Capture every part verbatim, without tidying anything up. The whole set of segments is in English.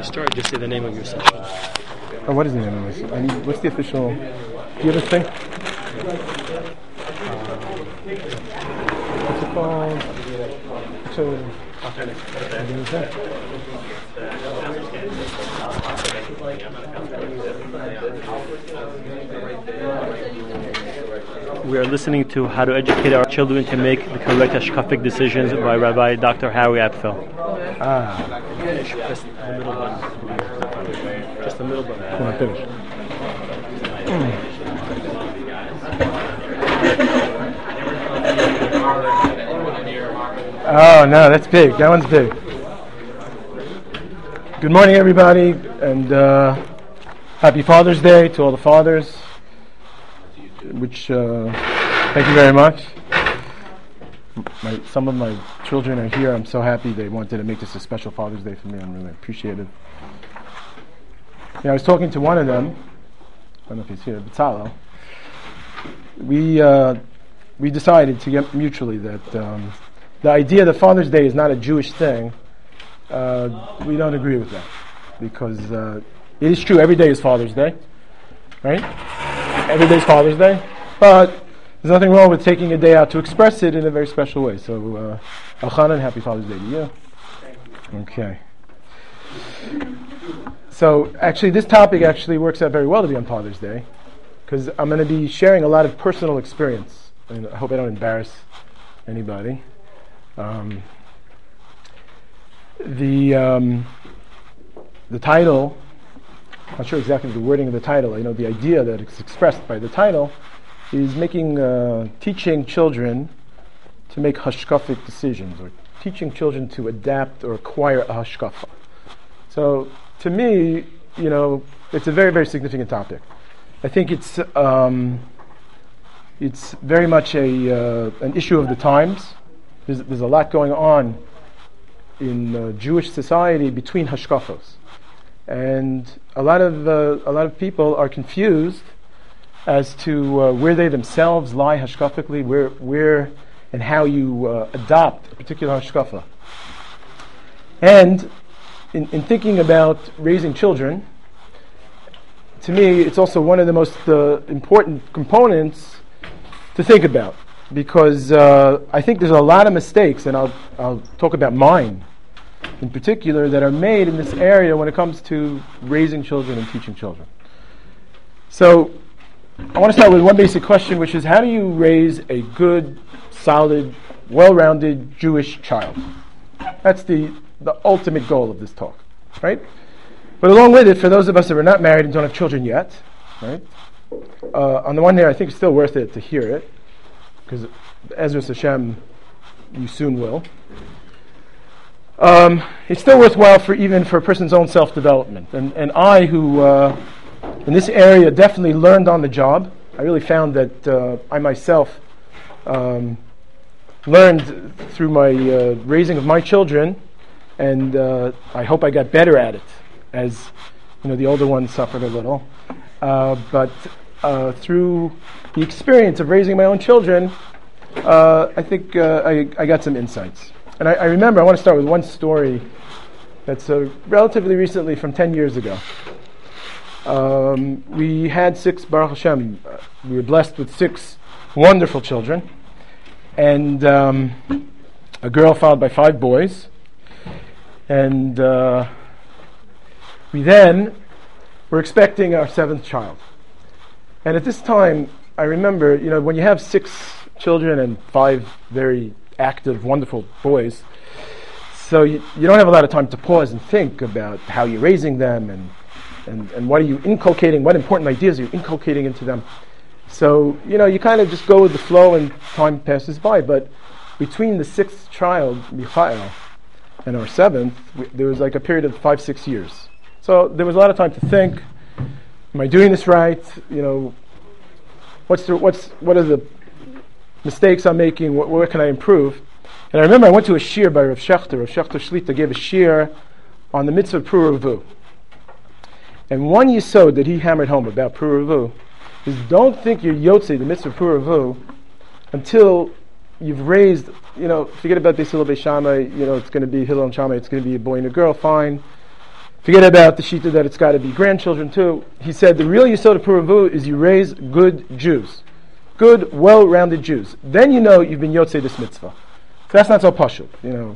start, just say the name of your session. Oh, what is the name of this? I need, what's the official... Do you have a thing? What's it called? So, what is that? We are listening to How to Educate Our Children to Make the Correct Hashkafic Decisions by Rabbi Doctor Harry Apfel. Ah. Just the middle button. Just the middle button. Come on, finish. Oh, no, that's big. That one's big. Good morning, everybody, and uh, happy Father's Day to all the fathers, which, uh, thank you very much. My, some of my children are here. I'm so happy they wanted to make this a special Father's Day for me. I'm really appreciative. Yeah, I was talking to one of them. I don't know if he's here, Bezalel. We uh, we decided to get mutually that um, the idea that Father's Day is not a Jewish thing. Uh, we don't agree with that, because uh, it is true every day is Father's Day, right? Every day is Father's Day, but there's nothing wrong with taking a day out to express it in a very special way. So, uh, Elchanan, happy Father's Day to you. Okay. So, actually, this topic actually works out very well to be on Father's Day, because I'm going to be sharing a lot of personal experience, and I hope I don't embarrass anybody. Um, the um, the title, I'm not sure exactly the wording of the title. I know the idea that is expressed by the title is making, uh, teaching children to make hashkafic decisions, or teaching children to adapt or acquire a hashkafa. So, to me, you know, it's a very, very significant topic. I think it's um, it's very much a uh, an issue of the times. There's, there's a lot going on in uh, Jewish society between hashkafos, and a lot of uh, a lot of people are confused as to uh, where they themselves lie hashkafically, where where and how you uh, adopt a particular hashkafa. And in, in thinking about raising children, to me, it's also one of the most uh, important components to think about, because uh, I think there's a lot of mistakes, and I'll I'll talk about mine in particular, that are made in this area when it comes to raising children and teaching children. So, I want to start with one basic question, which is, how do you raise a good, solid, well-rounded Jewish child? That's the, the ultimate goal of this talk, right? But along with it, for those of us that are not married and don't have children yet, right? Uh, on the one hand, I think it's still worth it to hear it, because Ezra Hashem, you soon will. Um, it's still worthwhile for even for a person's own self-development. And, and I, who uh, in this area definitely learned on the job, I really found that uh, I myself um, learned through my uh, raising of my children, and uh, I hope I got better at it as, you know, the older ones suffered a little. Uh, but uh, through the experience of raising my own children, uh, I think uh, I, I got some insights. And I, I remember, I want to start with one story that's uh, relatively recently, from ten years ago. Um, we had six, Baruch Hashem, uh, we were blessed with six wonderful children, and um, a girl followed by five boys. And uh, we then were expecting our seventh child. And at this time, I remember, you know, when you have six children and five very active, wonderful boys, so you, you don't have a lot of time to pause and think about how you're raising them, and, and, and what are you inculcating, what important ideas are you inculcating into them. So, you know, you kind of just go with the flow and time passes by. But between the sixth child, Michael, and our seventh, we, there was like a period of five, six years. So there was a lot of time to think, am I doing this right? You know, what's the, what's what are the mistakes I'm making? What, where can I improve? And I remember I went to a shir by Rav Shechter. Rav Shechter Shlita gave a shir on the mitzvah of Puravu. And one yisod that he hammered home about Puravu is, don't think you're yotze, the mitzvah of Puravu, until you've raised, you know, forget about Beis Hillel Beis Shammai, you know, it's going to be Hillel and Shammai, it's going to be a boy and a girl, fine. Forget about the shita that it's got to be grandchildren too. He said the real yisod of Puravu is you raise good Jews. Good, well-rounded Jews. Then you know you've been yotzei this mitzvah. So that's not so pashut, you know.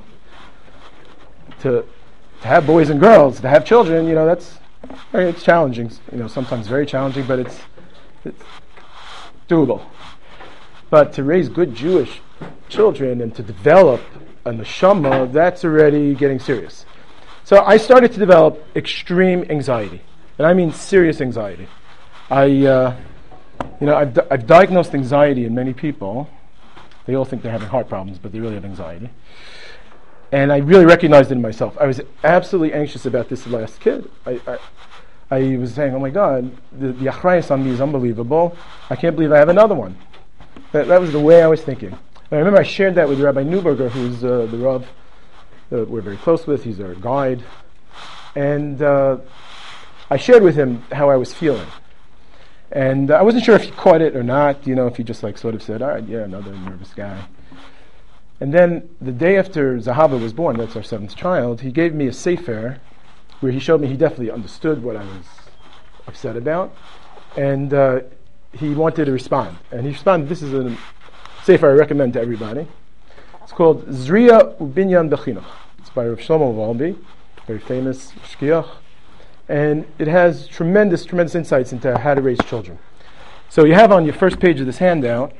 To, to have boys and girls, to have children, you know, that's, I mean, it's challenging. You know, sometimes very challenging, but it's, it's doable. But to raise good Jewish children and to develop a neshama, that's already getting serious. So I started to develop extreme anxiety, and I mean serious anxiety. I, uh, you know, I've, di- I've diagnosed anxiety in many people. They all think they're having heart problems, but they really have anxiety. And I really recognized it in myself. I was absolutely anxious about this last kid. I, I, I was saying, oh my God, the, the achrayus on me is unbelievable. I can't believe I have another one. That, that was the way I was thinking. And I remember I shared that with Rabbi Neuberger, who's uh, the Rav that we're very close with. He's our guide. And uh, I shared with him how I was feeling. And uh, I wasn't sure if he caught it or not, you know, if he just like sort of said, all right, yeah, another nervous guy. And then the day after Zahava was born, that's our seventh child, he gave me a sefer where he showed me he definitely understood what I was upset about. And uh, he wanted to respond. And he responded, this is a sefer I recommend to everybody. It's called Zriya Ubinyan Bechinuch. It's by Rav Shlomo Wolbe, very famous shkiach. And it has tremendous, tremendous insights into how to raise children. So you have on your first page of this handout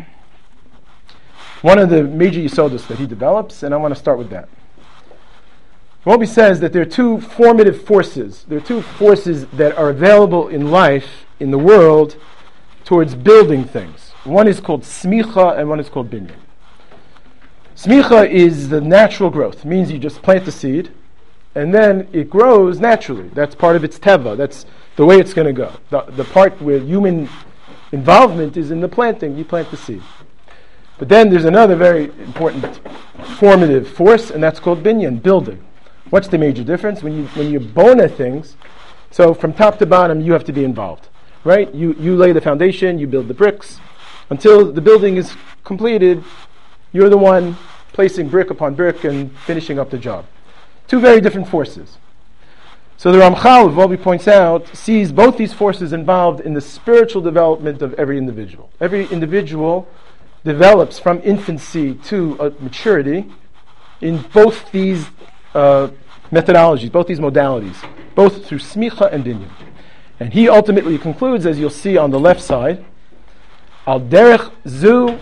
one of the major yisodus that he develops, and I want to start with that. Wolbe says that there are two formative forces. There are two forces that are available in life, in the world, towards building things. One is called smicha, and one is called binyan. Smicha is the natural growth. It means you just plant the seed, and then it grows naturally. That's part of its teva. That's the way it's going to go. The, the part where human involvement is in the planting. You plant the seed. But then there's another very important formative force, and that's called binyan, building. What's the major difference? When you when you bona things, so from top to bottom, you have to be involved, right? You you lay the foundation, you build the bricks. Until the building is completed, you're the one placing brick upon brick and finishing up the job. Two very different forces. So the Ramchal, Wolbe points out, sees both these forces involved in the spiritual development of every individual. Every individual develops from infancy to uh, maturity in both these uh, methodologies, both these modalities, both through smicha and binyan. And he ultimately concludes, as you'll see on the left side, al derech zu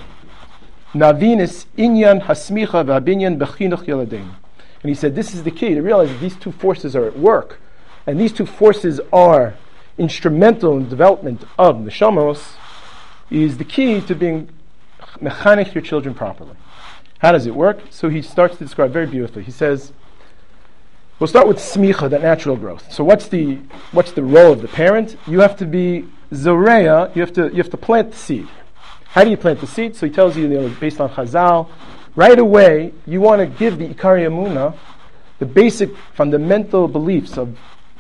navinis inyan hasmicha v'habinyan bechinuch yeladeinu. And he said, this is the key, to realize that these two forces are at work. And these two forces are instrumental in the development of neshamos, is the key to being mechanech your children properly. How does it work? So he starts to describe very beautifully. He says, we'll start with smicha, that natural growth. So what's the what's the role of the parent? You have to be zoreya, you have to you have to plant the seed. How do you plant the seed? So he tells you, you know, based on Chazal, right away, you want to give the Ikari Emunah, the basic fundamental beliefs of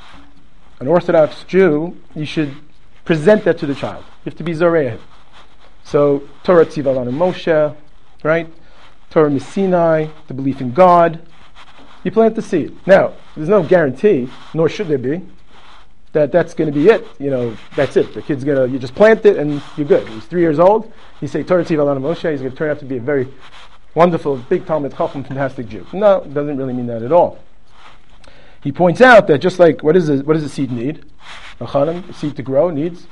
an Orthodox Jew. You should present that to the child. You have to be Zoreah. So, Torah Tziva Lanu Moshe, right? Torah Misinai, the belief in God. You plant the seed. Now, there's no guarantee, nor should there be, that that's going to be it. You know, that's it. The kid's going to, you just plant it and you're good. He's three years old. You say Torah Tziva Lanu Moshe, he's going to turn out to be a very wonderful, big Talmid Chacham, fantastic Jew. No, it doesn't really mean that at all. He points out that just like, what, is a, what does a seed need? A chanan, a seed to grow, needs?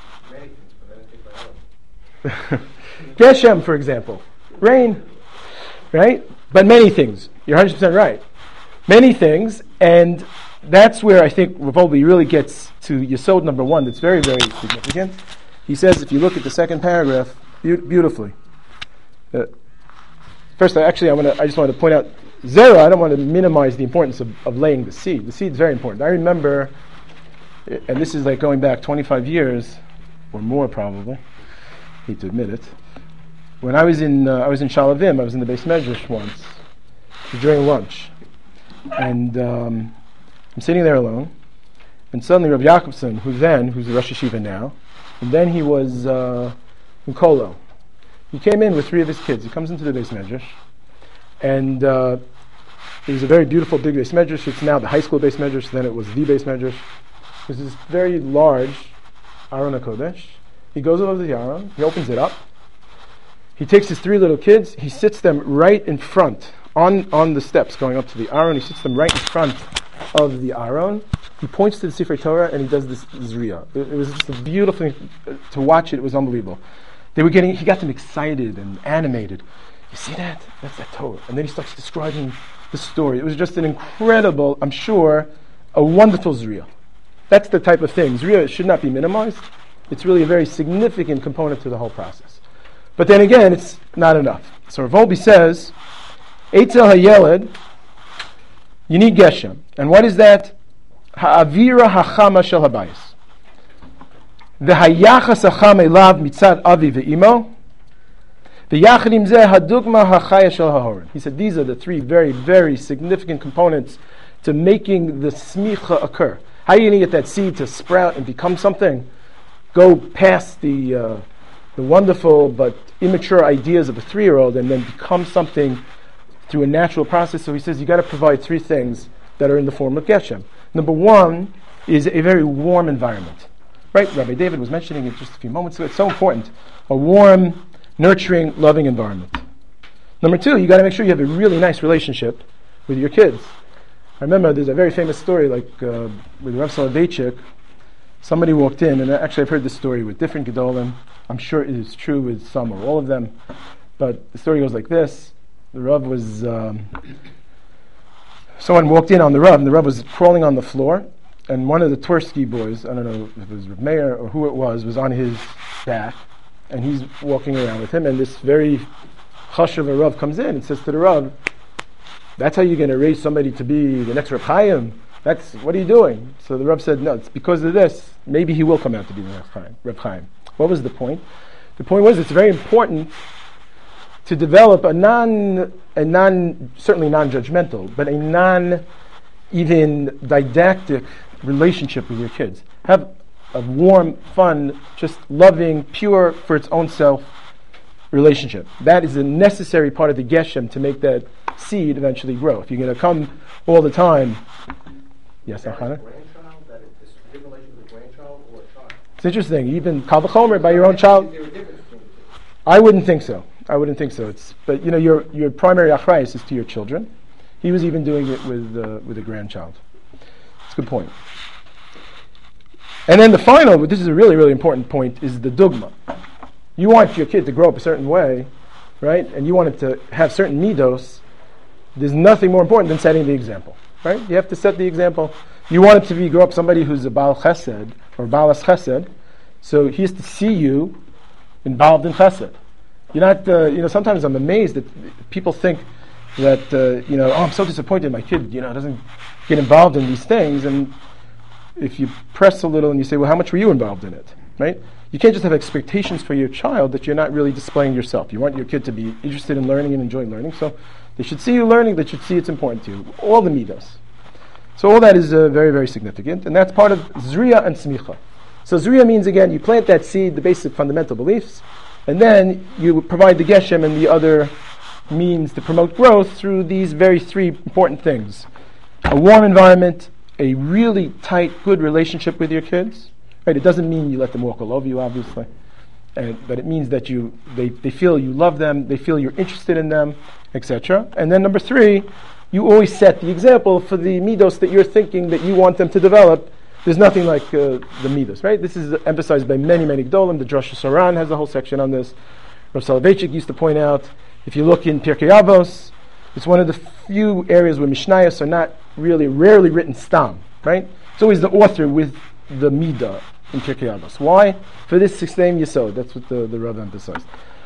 Geshem, for example. Rain. Right? But many things. You're one hundred percent right. Many things, and that's where I think Rav Wolbe really gets to Yesod number one that's very, very significant. He says, if you look at the second paragraph, be- beautifully. Uh, First, I actually, I want to. I just want to point out, zera. I don't want to minimize the importance of, of laying the seed. The seed is very important. I remember, and this is like going back twenty-five years, or more probably. I hate to admit it. When I was in, uh, I was in Shalavim. I was in the Beis Medrash once during lunch, and um, I'm sitting there alone, and suddenly Rav Jacobson, who then, who's the Rosh Yeshiva now, and then he was uh, in Kolo. He came in with three of his kids. He comes into the Beis Medrash, and uh, It was a very beautiful big base medrash. It's now the high school base medrash. Then it was the base medrash. There's this very large Aron HaKodesh. He goes over to the Aron. He opens it up. He takes his three little kids. He sits them right in front on on the steps going up to the Aron. He sits them right in front of the Aron. He points to the Sefer Torah and he does this Zriya. It, it was just a beautiful thing to watch. It, it was unbelievable. They were getting. He got them excited and animated. You see that? That's that Torah. And then he starts describing the story. It was just an incredible, I'm sure, a wonderful Zriya. That's the type of thing. Zriya should not be minimized. It's really a very significant component to the whole process. But then again, it's not enough. So Rav Wolbe says, Eitzel HaYeled, you need Geshem. And what is that? Ha'avira hachama shel habayis. V'hayachas hacham elav mitzad avi ve'imo. V'yachad im zeh hadugma hachaya shel hahorin. He said these are the three very, very significant components to making the smicha occur. How are you going to get that seed to sprout and become something? Go past the uh, the wonderful but immature ideas of a three-year-old and then become something through a natural process. So he says you got to provide three things that are in the form of Geshem. Number one is a very warm environment. Right? Rabbi David was mentioning it just a few moments ago. It's so important. A warm, nurturing, loving environment. Number two, you got to make sure you have a really nice relationship with your kids. I remember there's a very famous story like uh, with Rav Soloveitchik. Somebody walked in, and actually I've heard this story with different Gedolim. I'm sure it is true with some or all of them. But the story goes like this. The Rav was... Um, someone walked in on the Rav, and the Rav was crawling on the floor, and one of the Tversky boys, I don't know if it was Rav Meir or who it was, was on his back, and he's walking around with him, and this very chashuv a Rav comes in and says to the Rav, that's how you're going to raise somebody to be the next Reb Chaim? That's, what are you doing? So the Rav said, no, it's because of this. Maybe he will come out to be the next Chaim, Reb Chaim. What was the point? The point was it's very important to develop a non, a non, certainly non-judgmental, but a non, even didactic relationship with your kids. Have a warm, fun, just loving, pure for its own self relationship. That is a necessary part of the Geshem to make that seed eventually grow. If you're going to come all the time, yes, Achana? It's interesting. Even Kal V'chomer by your own child. I wouldn't think so. I wouldn't think so. It's but you know your your primary achrayus is to your children. He was even doing it with uh, with a grandchild. It's a good point. And then the final, but this is a really really important point, is the dugma. You want your kid to grow up a certain way, right? And you want it to have certain midos. There's nothing more important than setting the example, right? You have to set the example. You want it to be grow up somebody who's a Baal Chesed or Baalas Chesed, so he has to see you involved in Chesed. You're not, uh, you know. Sometimes I'm amazed that people think that uh, you know, oh, I'm so disappointed my kid, you know, doesn't get involved in these things. And if you press a little and you say, well, how much were you involved in it, right? You can't just have expectations for your child that you're not really displaying yourself. You want your kid to be interested in learning and enjoying learning, so they should see you learning. They should see it's important to you. All the midas. So all that is uh, very, very significant, and that's part of Zriya and Smicha. So Zriya means, again, you plant that seed, the basic fundamental beliefs, and then you provide the Geshem and the other means to promote growth through these very three important things. A warm environment, a really tight, good relationship with your kids. Right? It doesn't mean you let them walk all over you, obviously, and, but it means that you they, they feel you love them, they feel you're interested in them, et cetera. And then number three, you always set the example for the midos that you're thinking that you want them to develop. There's nothing like uh, the midos, right? This is emphasized by many, many Gdolim. The Drosh Saran has a whole section on this. Rav Soloveitchik used to point out, if you look in Pirkei Avos, it's one of the few areas where Mishnayos are not really, rarely written stam, right? It's always the author with the midah in Pirkei Avos. Why? For this same yesod. That's what the, the Rav emphasized.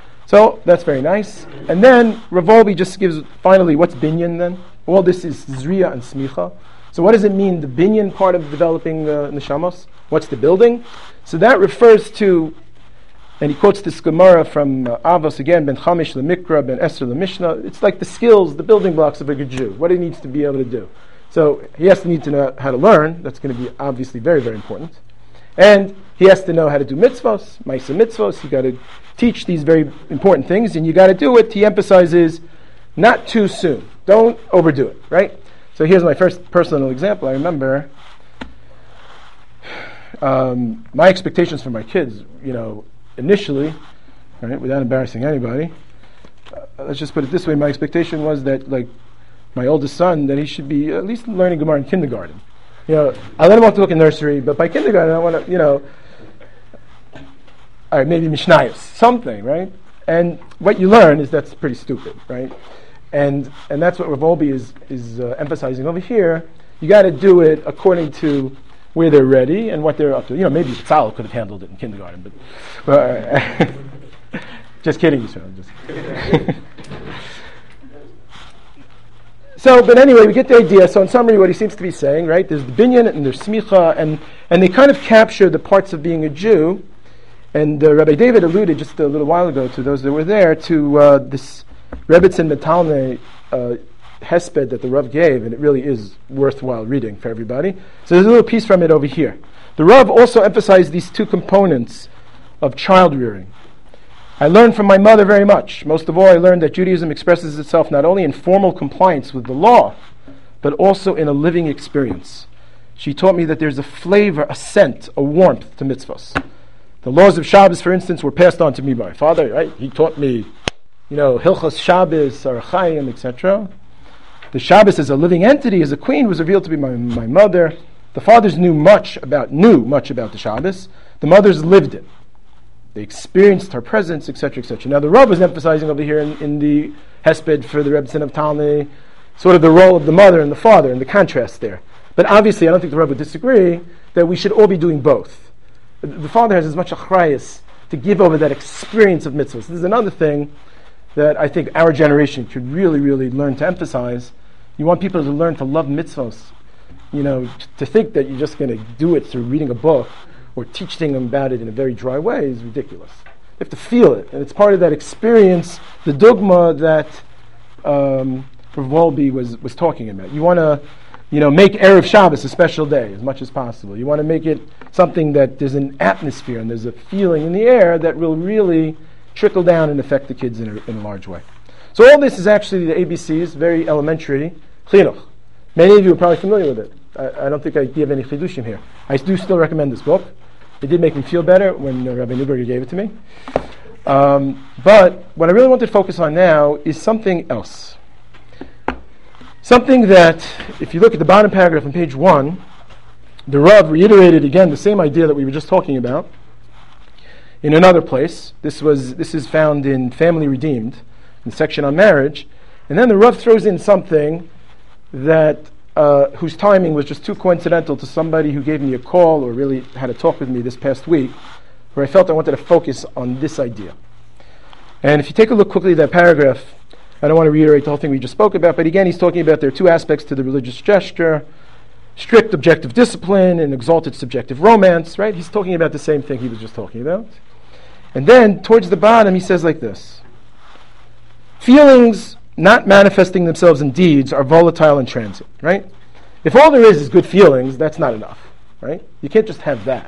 So that's very nice. And then Rav Wolbe just gives, finally, what's binyan then? All this is Zriya and Smicha. So what does it mean, the binyan part of developing uh, neshamos? What's the building? So that refers to, and he quotes this Gemara from uh, Avos again, Ben Chamish LeMikra, Ben Esther LeMishnah. It's like the skills, the building blocks of a good Jew, what he needs to be able to do. So he has to need to know how to learn. That's going to be obviously very, very important. And he has to know how to do mitzvos, ma'aseh mitzvos. You got to teach these very important things, and you got to do it, he emphasizes, not too soon. Don't overdo it, right? So here's my first personal example. I remember um, my expectations for my kids, you know, initially, right, without embarrassing anybody, uh, let's just put it this way, my expectation was that, like, my oldest son, that he should be at least learning Gemara in kindergarten. You know, I let him off to look in nursery, but by kindergarten I want to, you know, all right, maybe Mishnayos, something, right? And what you learn is that's pretty stupid, right? And and that's what Rav Wolbe is is uh, emphasizing over here. You got to do it according to where they're ready and what they're up to. You know, maybe Tzal could have handled it in kindergarten, but uh, just kidding, you sir. Just so, but anyway, we get the idea. So, in summary, what he seems to be saying, right? There's the binyan and there's smicha, and and they kind of capture the parts of being a Jew. And uh, Rabbi David alluded just a little while ago to those that were there to uh, this Rebbetzin Metalne uh, hesped that the Rav gave, and it really is worthwhile reading for everybody. So there's a little piece from it over here. The Rav also emphasized these two components of child rearing. I learned from my mother very much. Most of all, I learned that Judaism expresses itself not only in formal compliance with the law, but also in a living experience. She taught me that there's a flavor, a scent, a warmth to mitzvahs. The laws of Shabbos, for instance, were passed on to me by my father, right? He taught me, you know, Hilchos Shabbos, Orach Chaim, et cetera. The Shabbos as a living entity, as a queen, was revealed to be my, my mother. The fathers knew much about knew much about the Shabbos. The mothers lived it. They experienced her presence, et cetera, et cetera. Now the Rav is emphasizing over here in, in the Hesped for the Rebbetzin of Talmud, sort of the role of the mother and the father and the contrast there. But obviously, I don't think the Rav would disagree that we should all be doing both. The father has as much achrayus to give over that experience of mitzvahs. This is another thing that I think our generation could really, really learn to emphasize. You want people to learn to love mitzvahs. You know, t- to think that you're just going to do it through reading a book or teaching them about it in a very dry way is ridiculous. You have to feel it, and it's part of that experience, the dogma that um, Rav Wolbe was, was talking about. You want to, you know, make Erev Shabbos a special day as much as possible. You want to make it something that there's an atmosphere and there's a feeling in the air that will really trickle down and affect the kids in a, in a large way. So all this is actually the A B Cs, very elementary, chinuch. Many of you are probably familiar with it. I, I don't think I give any chidushim here. I do still recommend this book. It did make me feel better when uh, Rabbi Newberger gave it to me. Um, but what I really want to focus on now is something else. Something that, if you look at the bottom paragraph on page one, the Rav reiterated again the same idea that we were just talking about in another place. This was this is found in Family Redeemed, in the section on marriage. And then the Rav throws in something that uh, whose timing was just too coincidental to somebody who gave me a call or really had a talk with me this past week, where I felt I wanted to focus on this idea. And if you take a look quickly at that paragraph, I don't want to reiterate the whole thing we just spoke about, but again, he's talking about there are two aspects to the religious gesture: strict objective discipline and exalted subjective romance, right? He's talking about the same thing he was just talking about. And then, towards the bottom, he says like this: feelings not manifesting themselves in deeds are volatile and transient, right? If all there is is good feelings, that's not enough, right? You can't just have that.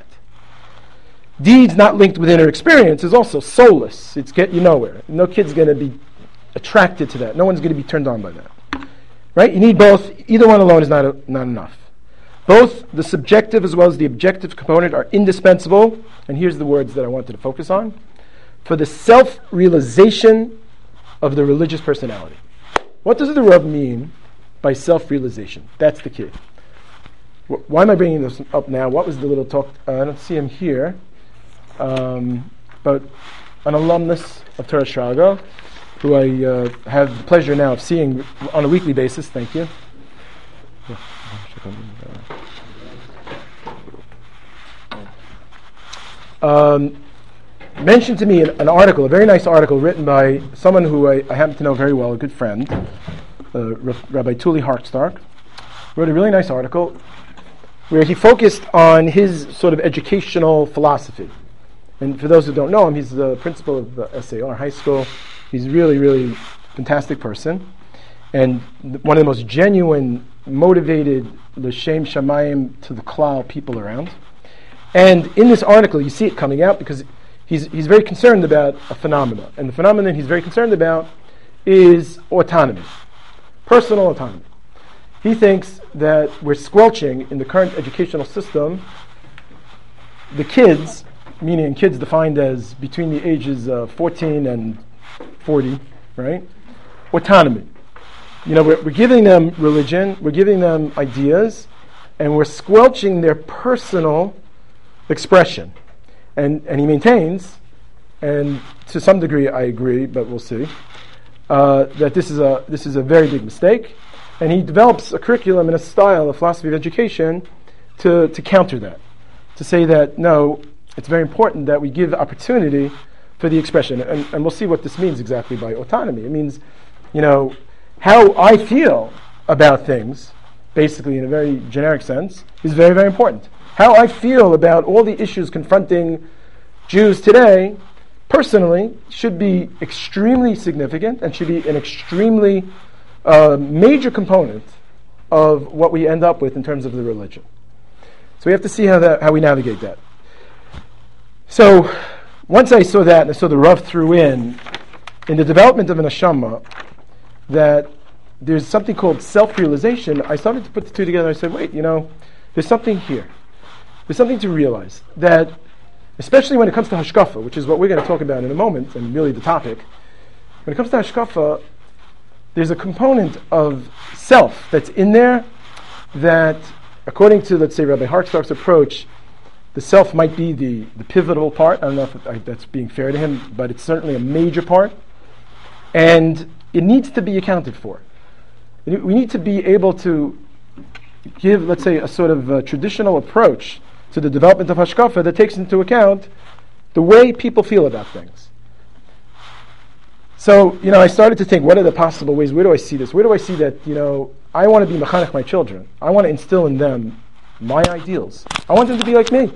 Deeds not linked with inner experience is also soulless. It's get you nowhere. No kid's going to be attracted to that. No one's going to be turned on by that, right? You need both. Either one alone is not a, not enough. Both the subjective as well as the objective component are indispensable, and here's the words that I wanted to focus on, for the self-realization of the religious personality. What does the Rav mean by self-realization? That's the key. Wh- why am I bringing this up now? What was the little talk? Uh, I don't see him here, um, but an alumnus of Torah Shraga, who I uh, have the pleasure now of seeing on a weekly basis. Thank you. Um, mentioned to me an, an article, a very nice article written by someone who I, I happen to know very well, a good friend, uh, Rabbi Tuli Hartstark, wrote a really nice article where he focused on his sort of educational philosophy. And for those who don't know him, he's the principal of the S A R High School. He's a really, really fantastic person. And th- one of the most genuine, motivated, l'shem shamayim to the klal people around. And in this article, you see it coming out because he's he's very concerned about a phenomenon. And the phenomenon he's very concerned about is autonomy. personal autonomy. He thinks that we're squelching in the current educational system the kids, meaning kids defined as between the ages of fourteen and forty, right? Autonomy. You know, we're, we're giving them religion, we're giving them ideas, and we're squelching their personal expression. And and he maintains, and to some degree I agree, but we'll see, uh, that this is a this is a very big mistake. And he develops a curriculum and a style of philosophy of education to, to counter that. To say that, no, it's very important that we give opportunity for the expression. And, and we'll see what this means exactly by autonomy. It means, you know, how I feel about things, basically in a very generic sense, is very, very important. How I feel about all the issues confronting Jews today, personally, should be extremely significant and should be an extremely uh, major component of what we end up with in terms of the religion. So we have to see how that, how we navigate that. So once I saw that, and I saw the Rav threw in, in the development of an neshama, that there's something called self-realization, I started to put the two together. I said, wait, you know, there's something here. There's something to realize, that especially when it comes to hashkafa, which is what we're going to talk about in a moment, and really the topic, when it comes to hashkafa, there's a component of self that's in there that, according to, let's say, Rabbi Hartstock's approach, the self might be the, the pivotal part. I don't know if I, that's being fair to him, but it's certainly a major part. And it needs to be accounted for. We need to be able to give, let's say, a sort of a traditional approach to the development of hashkafa that takes into account the way people feel about things. So, you know, I started to think, what are the possible ways? Where do I see this? Where do I see that, you know, I want to be mechanech my children. I want to instill in them my ideals. I want them to be like me.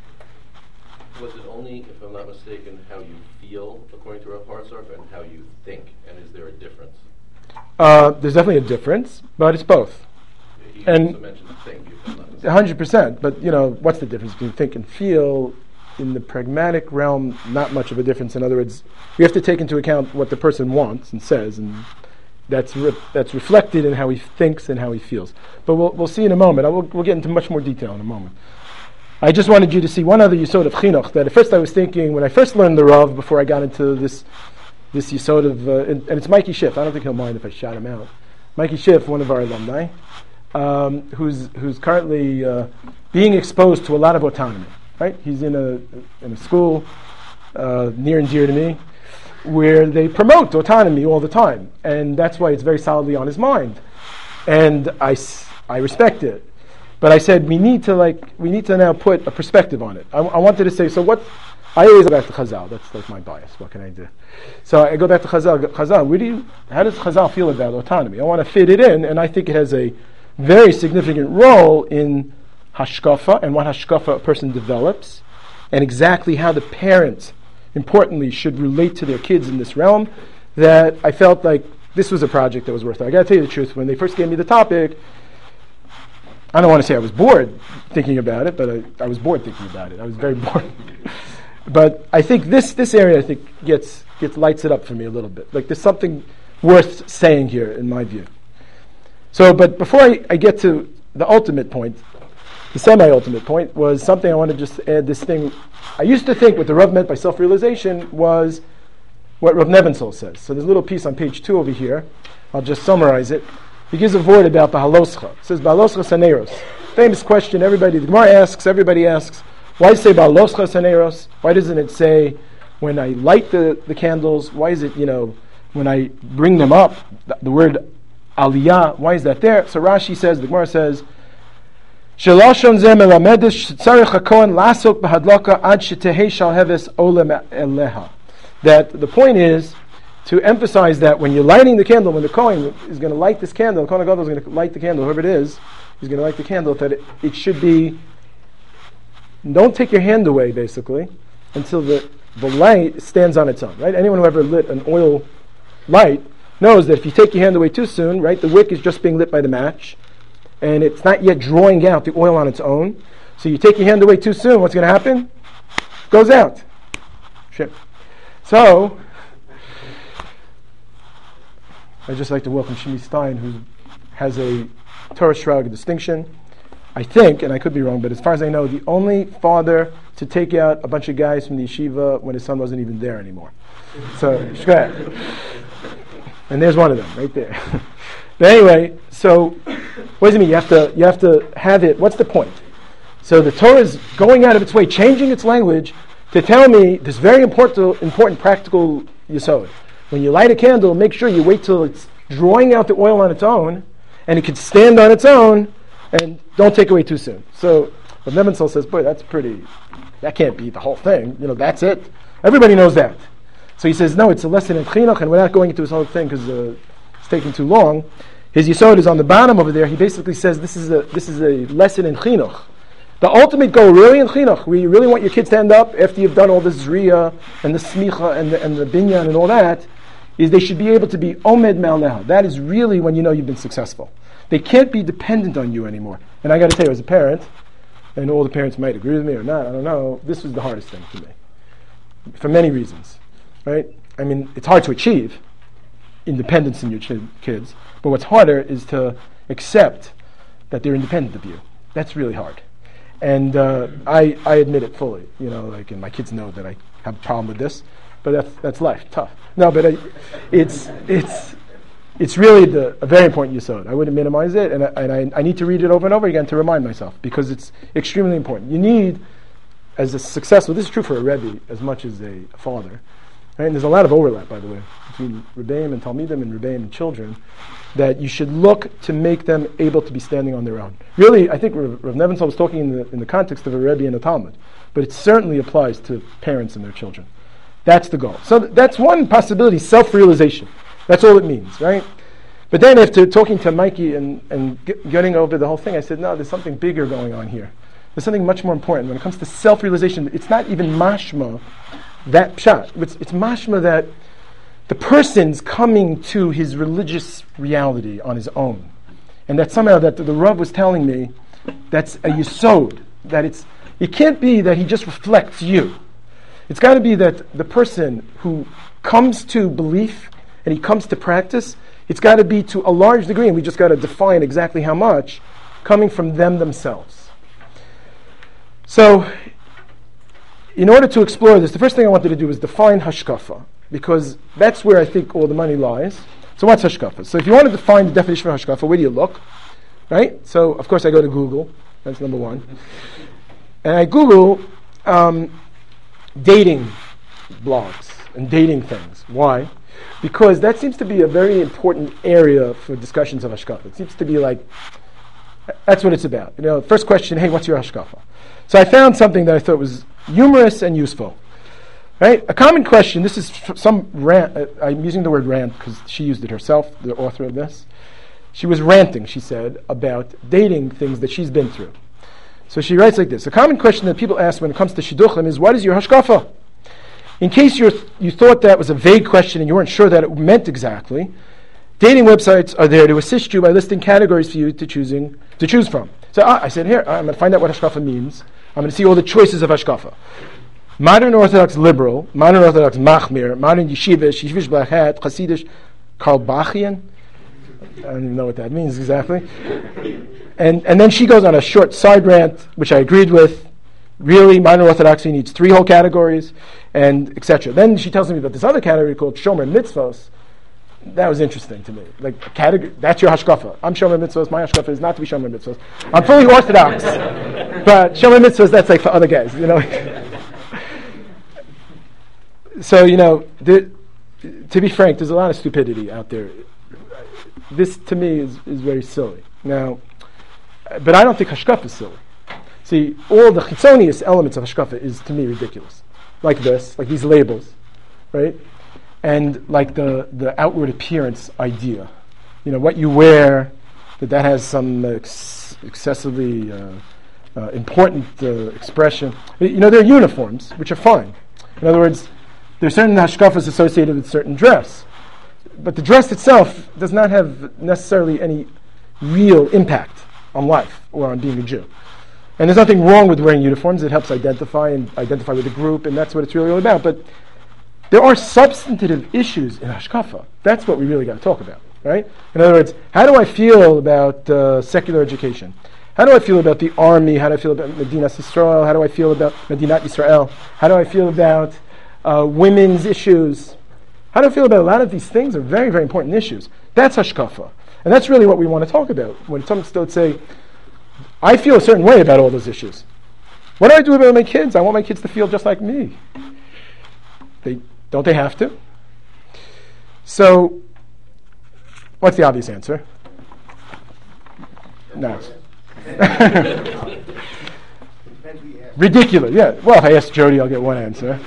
Was it only, if I'm not mistaken, how you feel, according to Rav Hartsock, and how you think? And is there a difference? Uh, there's definitely a difference, but it's both. He and also mentioned think, if I'm not mistaken. one hundred percent. But, you know, what's the difference between think and feel? In the pragmatic realm, not much of a difference. In other words, we have to take into account what the person wants and says, and that's re- that's reflected in how he thinks and how he feels. But we'll we'll see in a moment. I will, we'll get into much more detail in a moment. I just wanted you to see one other yisod of chinuch that at first I was thinking, when I first learned the Rav, before I got into this this yisod of, uh, and, and it's Mikey Schiff. I don't think he'll mind if I shout him out. Mikey Schiff, one of our alumni, um, who's who's currently uh, being exposed to a lot of autonomy. Right, he's in a in a school uh, near and dear to me, where they promote autonomy all the time, and that's why it's very solidly on his mind, and I, I respect it. But I said we need to like we need to now put a perspective on it. I, I wanted to say, so what? I always go back to Chazal. That's like my bias. What can I do? So I go back to Chazal. Chazal, where do you? How does Chazal feel about autonomy? I want to fit it in, and I think it has a very significant role in hashkafa and what hashkafa a person develops, and exactly how the parents, importantly, should relate to their kids in this realm, that I felt like this was a project that was worth it. I got to tell you the truth, when they first gave me the topic, I don't want to say I was bored thinking about it, but I, I was bored thinking about it. I was very bored. But I think this this area, I think, gets, gets lights it up for me a little bit. Like there's something worth saying here, in my view. So, but before I, I get to the ultimate point, the semi-ultimate point was something I want to just add this thing. I used to think what the Rav meant by self-realization was what Rav Nebenzahl says. So there's a little piece on page two over here. I'll just summarize it. He gives a word about the haloscha. It says, Ba'aloscha saneros. Famous question, everybody, the Gemara asks, everybody asks, why does it say Ba'aloscha saneros? Why doesn't it say, when I light the, the candles, why is it, you know, when I bring them up, the, the word aliyah, why is that there? So Rashi says, the Gemara says, Shelashon zeh melamedes shetzarich hakohen lasok behadlaka ad shetehei shalheves olem eleha. That the point is to emphasize that when you're lighting the candle, when the Kohen is going to light this candle, the Kohen Gadol is going to light the candle, whoever it is, he's going to light the candle, that it, it should be, don't take your hand away, basically, until the, the light stands on its own, right? Anyone who ever lit an oil light knows that if you take your hand away too soon, right, the wick is just being lit by the match, and it's not yet drawing out the oil on its own. So you take your hand away too soon, what's going to happen? It goes out. Shit. So, I'd just like to welcome Shimi Stein, who has a Torah Shrug distinction. I think, and I could be wrong, but as far as I know, the only father to take out a bunch of guys from the yeshiva when his son wasn't even there anymore. So, shkaya. And there's one of them right there. But anyway, so what does it mean? You have to you have to have it. What's the point? So the Torah is going out of its way, changing its language to tell me this very important, important practical yesod. When you light a candle, make sure you wait till it's drawing out the oil on its own, and it can stand on its own, and don't take away too soon. So Rav Nebenzahl says, boy, that's pretty, that can't be the whole thing. You know, that's it. Everybody knows that. So he says, no, it's a lesson in chinuch, and we're not going into this whole thing because uh, it's taking too long. His yesod is on the bottom over there. He basically says this is a this is a lesson in chinuch. The ultimate goal, really, in chinuch, where you really want your kids to end up after you've done all the zriya and the smicha and the, and the binyan and all that, is they should be able to be omed malneha. That is really when you know you've been successful. They can't be dependent on you anymore. And I got to tell you, as a parent, and all the parents might agree with me or not, I don't know, this was the hardest thing for me. For many reasons, right? I mean, it's hard to achieve independence in your ch- kids, but what's harder is to accept that they're independent of you. That's really hard. And uh, I, I admit it fully, you know, like, and my kids know that I have a problem with this, but that's that's life, tough. No, but I, it's it's it's really the, a very important yesod. I wouldn't minimize it, and, I, and I, I need to read it over and over again to remind myself, because it's extremely important. You need, as a successful, this is true for a Rebbe as much as a father, right? And there's a lot of overlap, by the way, between Rebbeim and Talmidim and Rebbeim and children, that you should look to make them able to be standing on their own. Really, I think Rav, Rav Nebenzahl was talking in the, in the context of a Rebbe and a Talmud, but it certainly applies to parents and their children. That's the goal. So th- that's one possibility, self-realization. That's all it means, right? But then after talking to Mikey and, and get, getting over the whole thing, I said, no, there's something bigger going on here. There's something much more important. When it comes to self-realization, it's not even mashma, that pshat. It's, it's mashma that the person's coming to his religious reality on his own. And that somehow that the, the Rav was telling me, that's a yesod, that it's, it can't be that he just reflects you. It's got to be that the person who comes to belief and he comes to practice, it's got to be to a large degree, and we just got to define exactly how much, coming from them themselves. So, in order to explore this, the first thing I wanted to do was define hashkafa, because that's where I think all the money lies. So what's hashkafa? So if you want to define the definition of hashkafa, where do you look? Right? So, of course, I go to Google. That's number one. And I Google um, dating blogs and dating things. Why? Because that seems to be a very important area for discussions of hashkafa. It seems to be like, that's what it's about. You know, first question, hey, what's your hashkafa? So I found something that I thought was humorous and useful. Right? A common question, this is some rant, uh, I'm using the word rant because she used it herself, the author of this. She was ranting, she said, about dating things that she's been through. So she writes like this: a common question that people ask when it comes to shidduchim is, what is your hashkafa? In case you're, you thought that was a vague question and you weren't sure that it meant exactly, dating websites are there to assist you by listing categories for you to choosing to choose from. So ah, I said, here, I'm going to find out what hashkafa means. I'm going to see all the choices of hashkafa. Modern Orthodox liberal, modern Orthodox machmir, modern yeshivish, yeshivish black hat, chassidish, Karl Bachian. I don't even know what that means exactly. And and then she goes on a short side rant, which I agreed with. Really, modern Orthodoxy needs three whole categories, and et cetera. Then she tells me about this other category called Shomer Mitzvos. That was interesting to me. Like, a category, that's your hashkafa. I'm Shomer Mitzvos. My hashkafa is not to be Shomer Mitzvos. I'm fully Orthodox, but Shomer Mitzvos, that's like for other guys, you know. So, you know, the, to be frank, there's a lot of stupidity out there. This, to me, is, is very silly. Now, but I don't think hashkafa is silly. See, all the chitzonius elements of hashkafa is, to me, ridiculous. Like this, like these labels, right? And like the, the outward appearance idea. You know, what you wear, that that has some ex- excessively uh, uh, important uh, expression. You know, there are uniforms, which are fine. In other words, there are certain hashkafas associated with certain dress. But the dress itself does not have necessarily any real impact on life or on being a Jew. And there's nothing wrong with wearing uniforms. It helps identify and identify with the group, and that's what it's really all about. But there are substantive issues in hashkafa. That's what we really got to talk about. right? In other words, how do I feel about uh, secular education? How do I feel about the army? How do I feel about Medinat Yisrael? How do I feel about Medinat Yisrael? How do I feel about uh, women's issues? How do I feel about a lot of these things are very, very important issues. That's hashkafa. And that's really what we want to talk about. When some still say, I feel a certain way about all those issues. What do I do about my kids? I want my kids to feel just like me. They don't they have to? So, what's the obvious answer? No. Ridiculous, yeah. Well, if I ask Jody, I'll get one answer.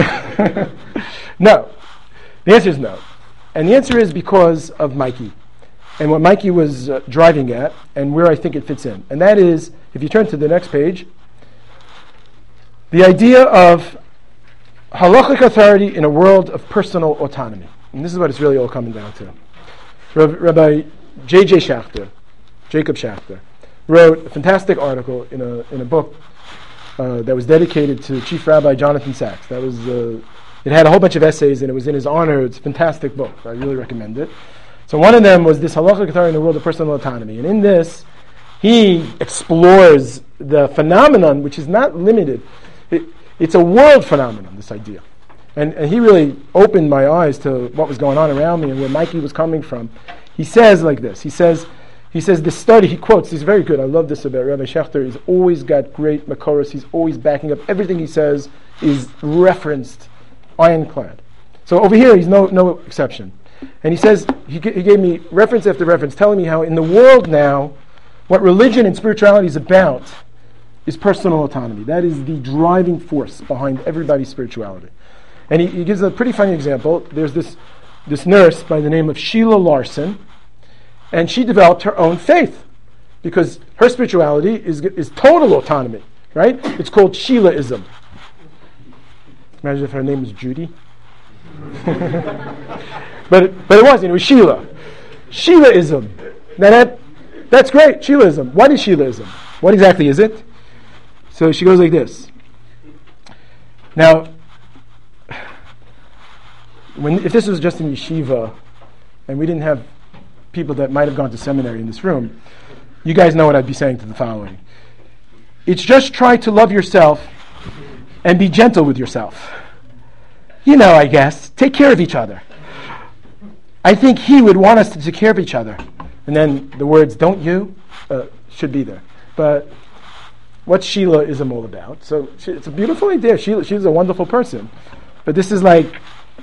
No. The answer is no. And the answer is because of Mikey. And what Mikey was uh, driving at, and where I think it fits in. And that is, if you turn to the next page, the idea of halachic authority in a world of personal autonomy. And this is what it's really all coming down to. Rabbi J J Schachter, Jacob Schachter, wrote a fantastic article in a in a book uh, that was dedicated to Chief Rabbi Jonathan Sacks. That was uh, it had a whole bunch of essays and it was in his honor. It's a fantastic book. I really recommend it. So one of them was this halachic authority in the world of personal autonomy, and in this he explores the phenomenon, which is not limited. It, it's a world phenomenon. This idea. And, and he really opened my eyes to what was going on around me and where Mikey was coming from. He says like this. He says, he says this study, he quotes, he's very good. I love this about Rabbi Schachter. He's always got great makoros. He's always backing up. Everything he says is referenced, ironclad. So over here, he's no no exception. And he says, he, g- he gave me reference after reference, telling me how in the world now, what religion and spirituality is about is personal autonomy. That is the driving force behind everybody's spirituality. And he, he gives a pretty funny example. There's this this nurse by the name of Sheila Larson, and she developed her own faith because her spirituality is is total autonomy, right? It's called Sheilaism. Imagine if her name was Judy. but it, but it wasn't. It was Sheila. Sheilaism. Now that that's great. Sheilaism. What is Sheilaism? What exactly is it? So she goes like this. Now, when if this was just in yeshiva, and we didn't have people that might have gone to seminary in this room, you guys know what I'd be saying to the following. It's just try to love yourself and be gentle with yourself. You know, I guess. Take care of each other. I think he would want us to take care of each other. And then the words, don't you, uh, should be there. But what's Sheilaism all about? So she, it's a beautiful idea. Sheila, she's a wonderful person. But this is like,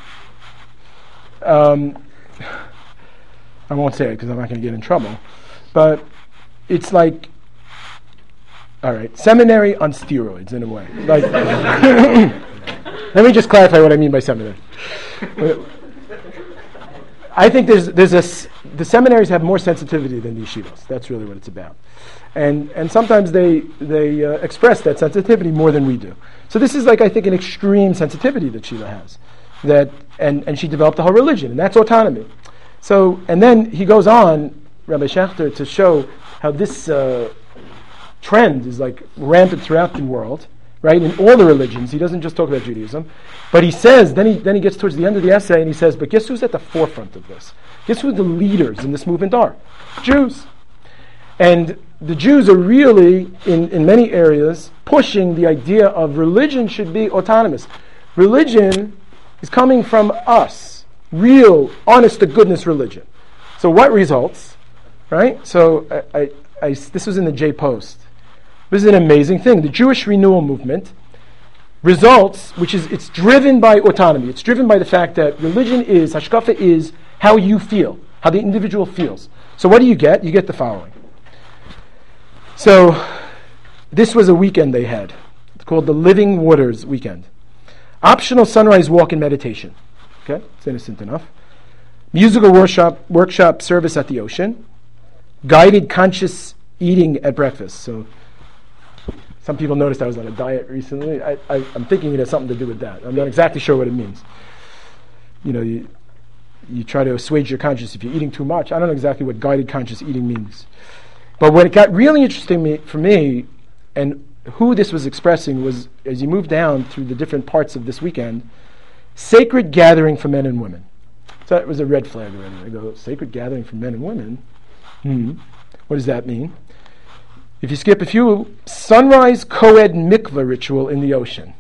um, I won't say it because I'm not going to get in trouble. But it's like, all right, seminary on steroids in a way. Like, let me just clarify what I mean by seminary. I think there's there's a the seminaries have more sensitivity than the yeshivas. That's really what it's about, and and sometimes they they uh, express that sensitivity more than we do. So this is like I think an extreme sensitivity that Sheila has, that and and she developed a whole religion, and that's autonomy. So and then he goes on, Rabbi Schachter, to show how this uh, trend is like rampant throughout the world. Right, in all the religions, he doesn't just talk about Judaism, but he says, then he then he gets towards the end of the essay and he says, but guess who's at the forefront of this? Guess who the leaders in this movement are? Jews. And the Jews are really, in, in many areas, pushing the idea of religion should be autonomous. Religion is coming from us, real, honest-to-goodness religion. So what results, right? So I, I, I, this was in the J-Post. This is an amazing thing. The Jewish renewal movement results, which is, it's driven by autonomy. It's driven by the fact that religion is, hashkafa is how you feel, how the individual feels. So what do you get? You get the following. So this was a weekend they had. It's called the Living Waters Weekend. Optional sunrise walk and meditation. Okay, it's innocent enough. Musical workshop, workshop service at the ocean. Guided conscious eating at breakfast. So some people noticed I was on a diet recently. I, I, I'm thinking it has something to do with that. I'm not exactly sure what it means. You know, you, you try to assuage your conscience if you're eating too much. I don't know exactly what guided conscious eating means. But what it got really interesting me, for me, and who this was expressing was, as you move down through the different parts of this weekend, sacred gathering for men and women. So that was a red flag already. I go, sacred gathering for men and women? Hmm. What does that mean? If you skip a few, sunrise co-ed mikvah ritual in the ocean.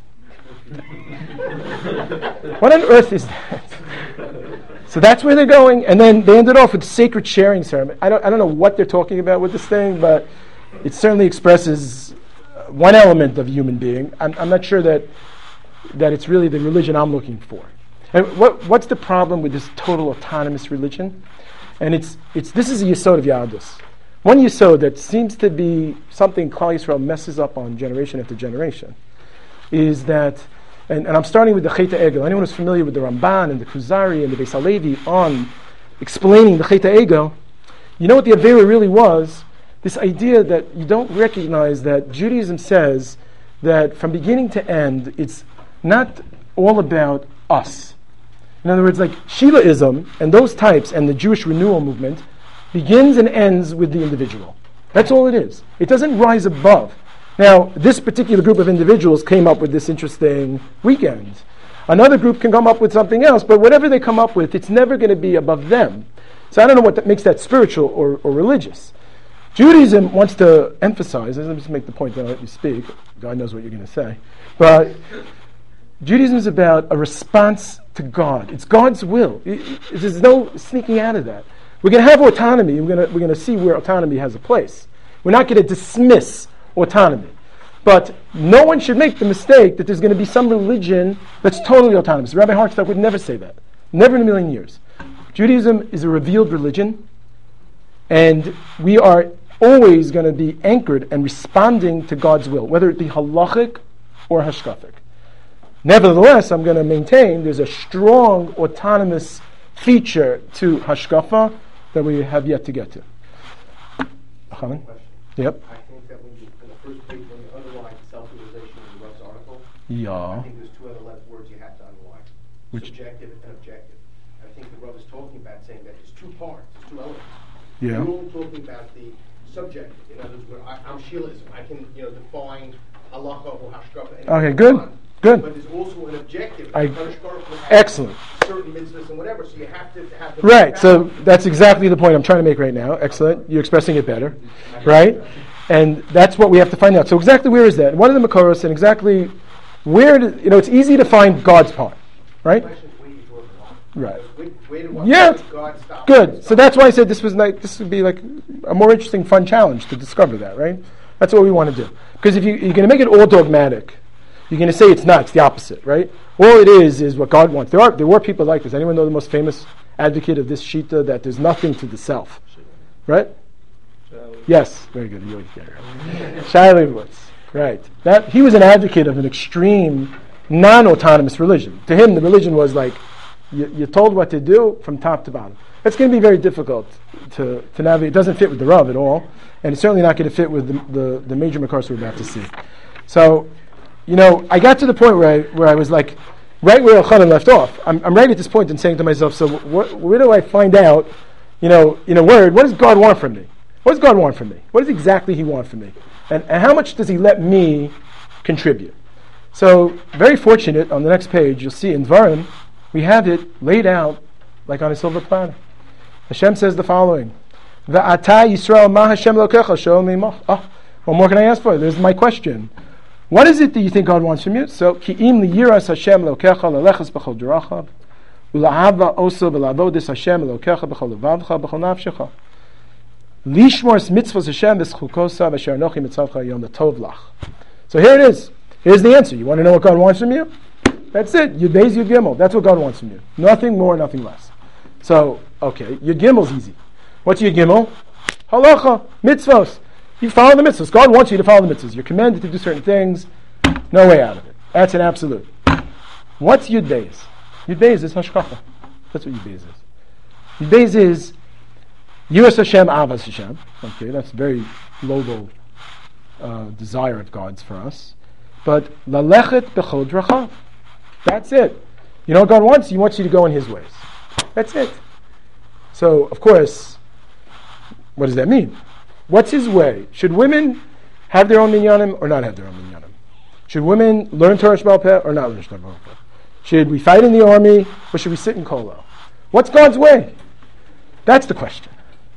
What on earth is that? So that's where they're going, and then they ended off with sacred sharing ceremony. I don't, I don't know what they're talking about with this thing, but it certainly expresses one element of a human being. I'm, I'm not sure that that it's really the religion I'm looking for. And what, what's the problem with this total autonomous religion? And it's it's this is a yesod of Yahadus. One yesod that seems to be something Klal Yisrael messes up on generation after generation is that, and, and I'm starting with the Chet HaEgel. Anyone who's familiar with the Ramban and the Kuzari and the Beis HaLevi on explaining the Chet HaEgel, you know what the Avera really was? This idea that you don't recognize that Judaism says that from beginning to end, it's not all about us. In other words, like Shilaism and those types and the Jewish renewal movement begins and ends with the individual. That's all it is. It doesn't rise above. Now, this particular group of individuals came up with this interesting weekend. Another group can come up with something else, but whatever they come up with, it's never going to be above them. So I don't know what that makes that spiritual or, or religious. Judaism wants to emphasize, let me just make the point, then I'll let you speak. God knows what you're going to say. But Judaism is about a response to God. It's God's will. It, it, there's no sneaking out of that. We're going to have autonomy. We're going to, we're going to see where autonomy has a place. We're not going to dismiss autonomy. But no one should make the mistake that there's going to be some religion that's totally autonomous. Rabbi Hartstock would never say that. Never in a million years. Judaism is a revealed religion, and we are always going to be anchored and responding to God's will, whether it be halachic or hashkafic. Nevertheless, I'm going to maintain there's a strong autonomous feature to hashkafa that we have yet to get to. Chaim? Yep. I think that when you, in the first page, when you underline self-realization in the Rav's article, Yeah. I think there's two other le- words you have to underline. Which? Subjective and objective. I think the Rav is talking about saying that there's two parts, there's two elements. Yeah. You're only talking about the subjective. In other words, where I, I'm Shilaism. I can, you know, define halacha or hashkafa. Okay, good. Good. But there's also an objective. I- Hashkafa has Excellent. certain mitzvahs and whatever, so you have to have the Right, so that's exactly the point I'm trying to make right now. Excellent. You're expressing it better. Right? And that's what we have to find out. So exactly where is that? What are the Makoros, and exactly where, do, you know, it's easy to find God's part. Right? question is where you draw the line. Right. Where, where do I- Yeah. where does God stop? Good. So that's why I said this was like, this would be like a more interesting, fun challenge to discover that, right? That's what we want to do. Because if you, you're going to make it all dogmatic, you're going to say it's not, it's the opposite, right? All it is is what God wants. There are there were people like this. Anyone know the most famous advocate of this shita, that there's nothing to the self? Right? Yes, very good. You always get it right. Shai Leibowitz. Right. That he was an advocate of an extreme non-autonomous religion. To him, the religion was like you, you're told what to do from top to bottom. It's going to be very difficult to, to navigate. It doesn't fit with the Rav at all, and it's certainly not going to fit with the the, the major Makars we're about to see. So, you know, I got to the point where I where I was like, right where Elchanan left off. I'm, I'm right at this point and saying to myself, so wh- where do I find out, you know, in a word, what does God want from me? What does God want from me? What does exactly He want from me? And, and how much does He let me contribute? So, very fortunate, on the next page, you'll see in Dvarim, we have it laid out like on a silver platter. Hashem says the following, V'ata Yisrael ma Hashem lokecha shoel mimach. Oh, what more can I ask for? There's my question. What is it that you think God wants from you? So, Ki'im liyiras Hashem lokecha lelechas b'chol derachav, u'la'ava oso v'la'avodis Hashem lokecha b'chol levavcha b'chol nafshecha. Lishmors mitzvos Hashem v'schukosa v'sher anochi mitzavcha yom tov lach. So here it is. Here's the answer. You want to know what God wants from you? That's it. Yud Beis Yud Gimel. That's what God wants from you. Nothing more, nothing less. So, okay, Yud Gimel's easy. What's Yud Gimel? Halacha, mitzvos. You follow the mitzvahs. God wants you to follow the mitzvahs. You're commanded to do certain things. No way out of it. That's an absolute. What's Yud Beis? Yud Beis is hashkafa. That's what Yud Beis is. Yud Beis is Yiras Hashem, Avas Hashem. Okay, that's a very global uh, desire of God's for us. But lalechet b'chol drachav. That's it. You know what God wants? He wants you to go in His ways. That's it. So, of course, what does that mean? What's His way? Should women have their own minyanim or not have their own minyanim? Should women learn Torah Sheba'al Peh or not learn Torah Sheba'al Peh? Should we fight in the army or should we sit in kollel? What's God's way? That's the question.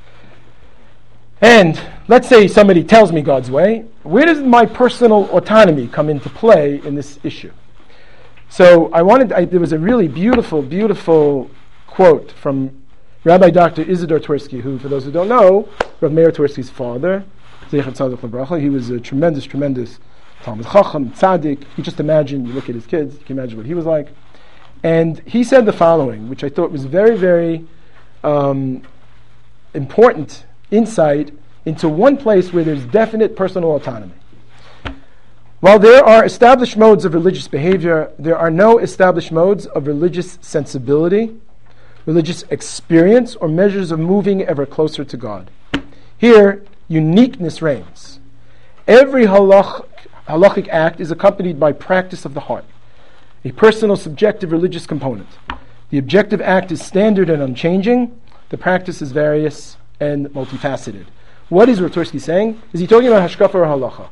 And let's say somebody tells me God's way. Where does my personal autonomy come into play in this issue? So I wanted, I, there was a really beautiful, beautiful quote from Rabbi Doctor Isidore Twersky, who, for those who don't know, Rav Meir Twersky's father. He was a tremendous, tremendous Talmud Chacham, Tzaddik. You just imagine, you look at his kids, you can imagine what he was like. And he said the following, which I thought was very, very um, important insight into one place where there's definite personal autonomy. While there are established modes of religious behavior, there are no established modes of religious sensibility, religious experience, or measures of moving ever closer to God. Here, uniqueness reigns. Every halach, halachic act is accompanied by practice of the heart, a personal, subjective religious component. The objective act is standard and unchanging. The practice is various and multifaceted. What is Rav Twersky saying? Is he talking about hashkafa or halacha?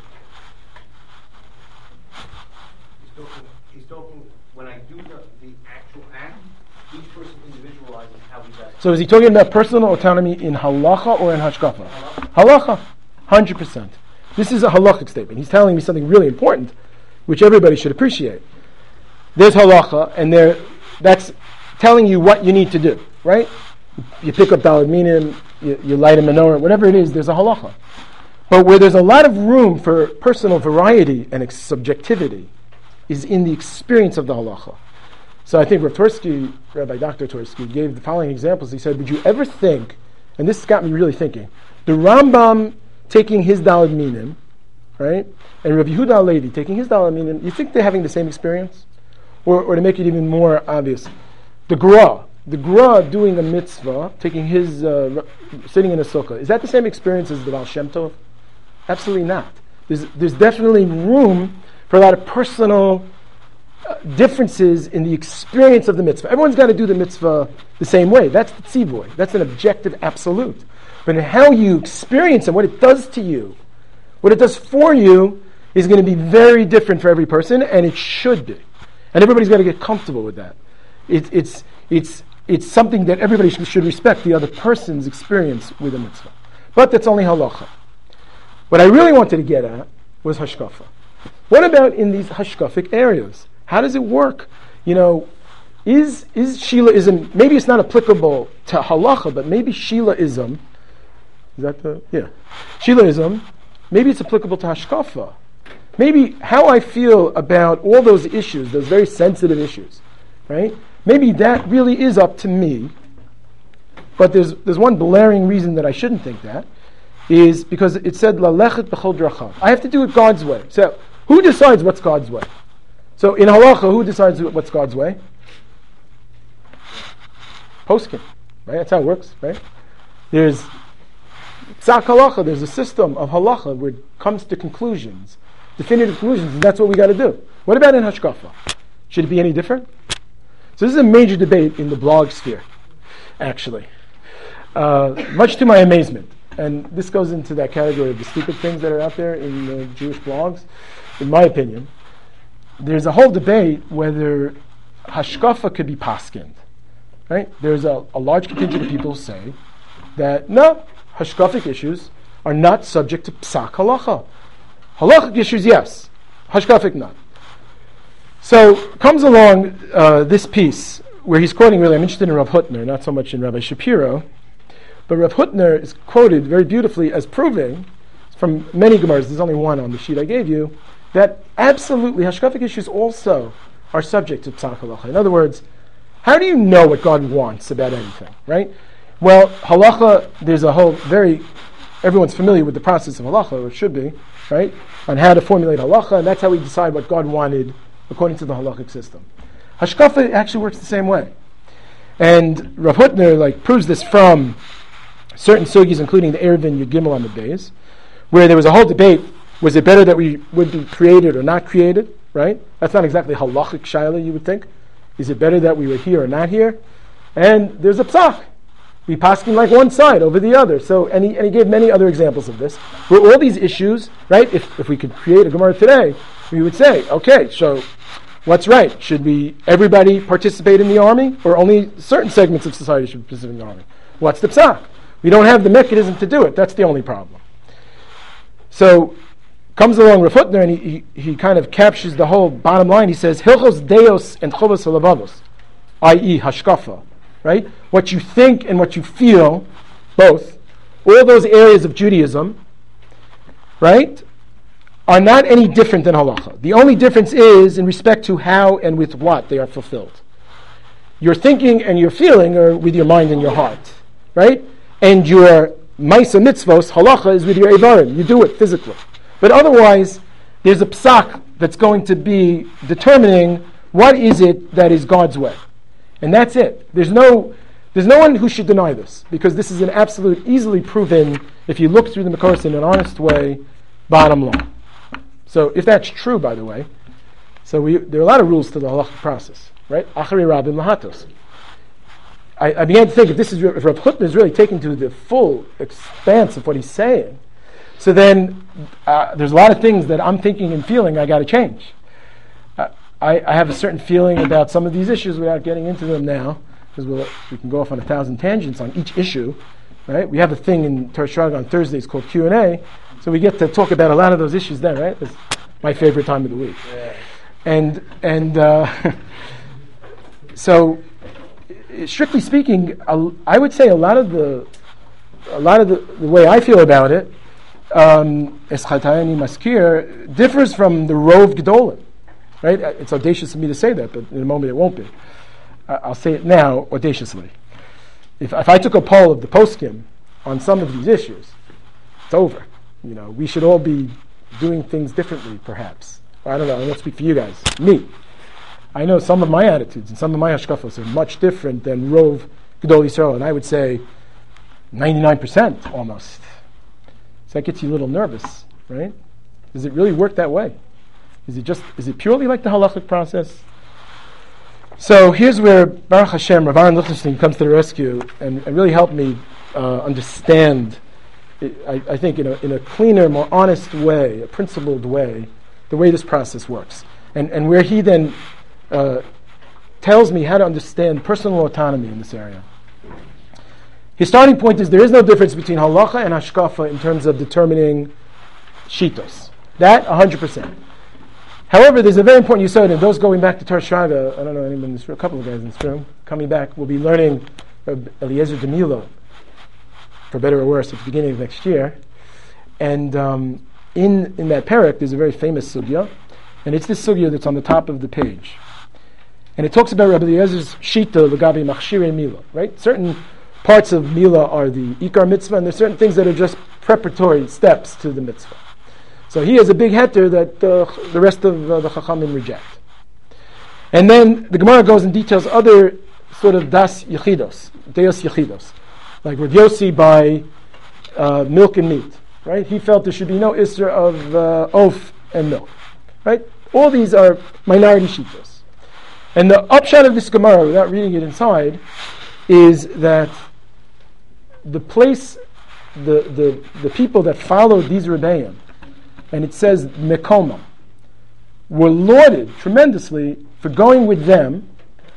He's talking, he's talking when I do the, the actual act, each person individualizes how he does it. So is he talking about personal autonomy in halacha or in hashkafa? Halacha, one hundred percent. This is a halachic statement. He's telling me something really important, which everybody should appreciate. There's halacha, and there, that's telling you what you need to do, right? You pick up daled minim, you, you light a menorah, whatever it is, there's a halacha. But where there's a lot of room for personal variety and ex- subjectivity is in the experience of the halacha. So I think Rav Twersky, Rabbi Doctor Twersky, gave the following examples. He said, would you ever think, and this got me really thinking, the Rambam taking his daled minim, right, and Rav Yehuda Halevi taking his daled minim, you think they're having the same experience? Or, or to make it even more obvious, the Gra, the Gra doing a mitzvah, taking his, uh, sitting in a sukkah, is that the same experience as the Baal Shem Tov? Absolutely not. There's, there's definitely room for a lot of personal uh, differences in the experience of the mitzvah. Everyone's got to do the mitzvah the same way. That's the tzivoy. That's an objective absolute. But in how you experience and what it does to you, what it does for you, is going to be very different for every person, and it should be. And everybody's got to get comfortable with that. It, it's it's it's something that everybody sh- should respect the other person's experience with a mitzvah. But that's only halacha. What I really wanted to get at was hashkafa. What about in these hashkafic areas? How does it work? You know, is is Shilaism, maybe it's not applicable to halacha, but maybe Shilaism, is that the, yeah, Shilaism, maybe it's applicable to hashkafa. Maybe how I feel about all those issues, those very sensitive issues, right? Maybe that really is up to me. But there's there's one blaring reason that I shouldn't think that, is because it said lalechet b'chol drachav. I have to do it God's way. So who decides what's God's way? So in halacha, who decides what's God's way? Poskim, right? That's how it works, right? There's psak halacha. There's a system of halacha where it comes to conclusions. Definitive conclusions, and that's what we got to do. What about in hashkafa? Should it be any different? So this is a major debate in the blog sphere, actually. Uh, much to my amazement. And this goes into that category of the stupid things that are out there in the Jewish blogs. In my opinion, there's a whole debate whether hashkafa could be paskind. Right? There's a, a large contingent of people who say that, no, hashkafic issues are not subject to psak halacha. Halachic issues, yes. Hashkafic, not. So comes along uh, this piece where he's quoting, really, I'm interested in Rav Hutner, not so much in Rabbi Shapiro, but Rav Hutner is quoted very beautifully as proving, from many Gemaras, there's only one on the sheet I gave you, that absolutely hashkafic issues also are subject to psak halacha. In other words, how do you know what God wants about anything, right? Well, halacha, there's a whole very, everyone's familiar with the process of halacha, or it should be, right, on how to formulate halacha, and that's how we decide what God wanted according to the halachic system. Hashkafa actually works the same way. And Rav Hutner like proves this from certain sugis, including the Eruvin Yud Gimel on the Beis, where there was a whole debate, was it better that we would be created or not created, right? That's not exactly halachic shaila, you would think. Is it better that we were here or not here? And there's a psak. We paskin like one side over the other. So, and he, and he gave many other examples of this, where all these issues, right, if, if we could create a Gemara today, we would say, okay, so what's right? Should we everybody participate in the army, or only certain segments of society should participate in the army? What's the psak? We don't have the mechanism to do it. That's the only problem. So comes along Rav Hutner, and he, he, he kind of captures the whole bottom line. He says, Hilchos Deos and Chovos Halavavos, that is hashkafa, right? What you think and what you feel, both, all those areas of Judaism, right, are not any different than halacha. The only difference is in respect to how and with what they are fulfilled. Your thinking and your feeling are with your mind and your heart, right? And your Maisa mitzvos, halacha, is with your Eivarim. You do it physically. But otherwise, there's a psak that's going to be determining what is it that is God's way. And that's it. There's no there's no one who should deny this, because this is an absolute, easily proven, if you look through the Makoros in an honest way, bottom line. So if that's true, by the way, so we, there are a lot of rules to the halachic process, right? Achari Rabim Lahatos. I, I began to think, if this is if Rav Hutner is really taken to the full expanse of what he's saying, so then uh, there's a lot of things that I'm thinking and feeling I got to change. Uh, I, I have a certain feeling about some of these issues without getting into them now, because we'll, we can go off on a thousand tangents on each issue, right? We have a thing in Torah Shraga on Thursdays called Q and A, so we get to talk about a lot of those issues then, right? It's my favorite time of the week. Yeah. And and uh, so, strictly speaking, I would say a lot of the a lot of the, the way I feel about it, um, Eschatayani Maskir, differs from the Rov Gedolim, right? It's audacious of me to say that, but in a moment it won't be. I'll say it now audaciously. If if I took a poll of the poskim on some of these issues, it's over. You know, we should all be doing things differently, perhaps. Or I don't know, I don't speak for you guys. Me. I know some of my attitudes and some of my hashkafos are much different than Rov Gedol Yisrael, and I would say ninety-nine percent almost. So that gets you a little nervous, right? Does it really work that way? Is it just, is it purely like the halachic process? So here's where Baruch Hashem, Rav Aaron Lichtenstein comes to the rescue and, and really helped me uh, understand, it, I, I think, in a, in a cleaner, more honest way, a principled way, the way this process works. And, and where he then uh, tells me how to understand personal autonomy in this area. His starting point is there is no difference between halacha and hashkafa in terms of determining shitos. That, one hundred percent. However, there's a very important yesod, and those going back to Torah Shraga, I don't know anyone in this room, a couple of guys in this room, coming back, will be learning Rabbi Eliezer de Milo, for better or worse, at the beginning of next year. And um, in, in that parak, there's a very famous sugya, and it's this sugya that's on the top of the page. And it talks about Rabbi Eliezer's shita, l'gabi machshirei mila, right? Certain parts of mila are the ikar mitzvah, and there's certain things that are just preparatory steps to the mitzvah. So he has a big heter that uh, the rest of uh, the Chachamim reject. And then the Gemara goes and details other sort of das yechidos, deos yechidos, like Rav Yossi by uh, milk and meat, right? He felt there should be no isser of uh, oaf and milk, right? All these are minority shitos. And the upshot of this Gemara, without reading it inside, is that the place, the the, the people that followed these rebbeim, and it says Mekoma, were lauded tremendously for going with them,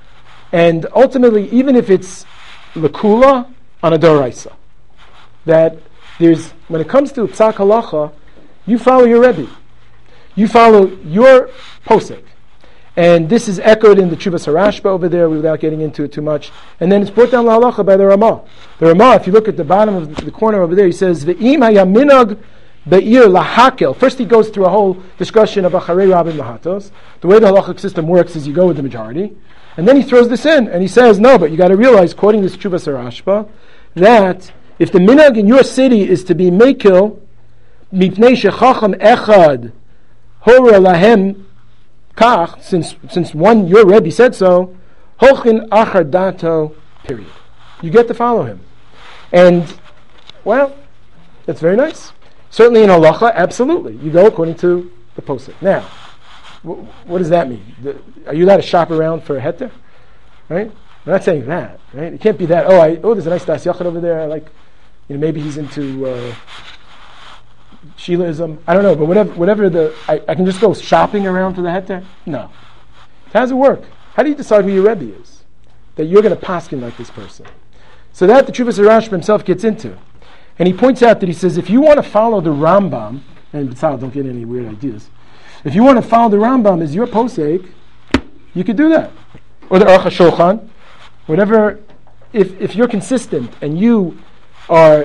and ultimately, even if it's Lakula on a Doraisa, that there's, when it comes to Psak Halacha, you follow your Rebbe. You follow your posek. And this is echoed in the Chuvas Harashba over there without getting into it too much. And then it's brought down La Halacha by the Ramah. The Ramah, if you look at the bottom of the corner over there, he says, Ve'im hayaminag Be'ir lahakel. First he goes through a whole discussion of Acharei Rabim Lahatos. The way the halachic system works is you go with the majority. And then he throws this in, and he says, no, but you got to realize, quoting this Chuvas Harashba, that if the minhag in your city is to be mekil, mipnei shechacham echad hora lahem kach, since since one, your Rebbe said so, hochin achar dato, period. You get to follow him. And, well, that's very nice. Certainly in halacha, absolutely. You go according to the posek. Now, wh- what does that mean? The, are you allowed to shop around for a heter? Right? I'm not saying that. Right? It can't be that. Oh, I, oh, there's a nice das yachid over there. I like, you know, maybe he's into uh, Shilaism. I don't know, but whatever. Whatever the, I, I can just go shopping around for the heter. No, How does it work? How do you decide who your Rebbe is? That you're going to paskin like this person. So that the Teshuvas Rashba himself gets into. And he points out that he says, if you want to follow the Rambam, and B'tzal, don't get any weird ideas, if you want to follow the Rambam as your posek, you could do that. Or the Aruch HaShulchan, whatever, if, if you're consistent and you are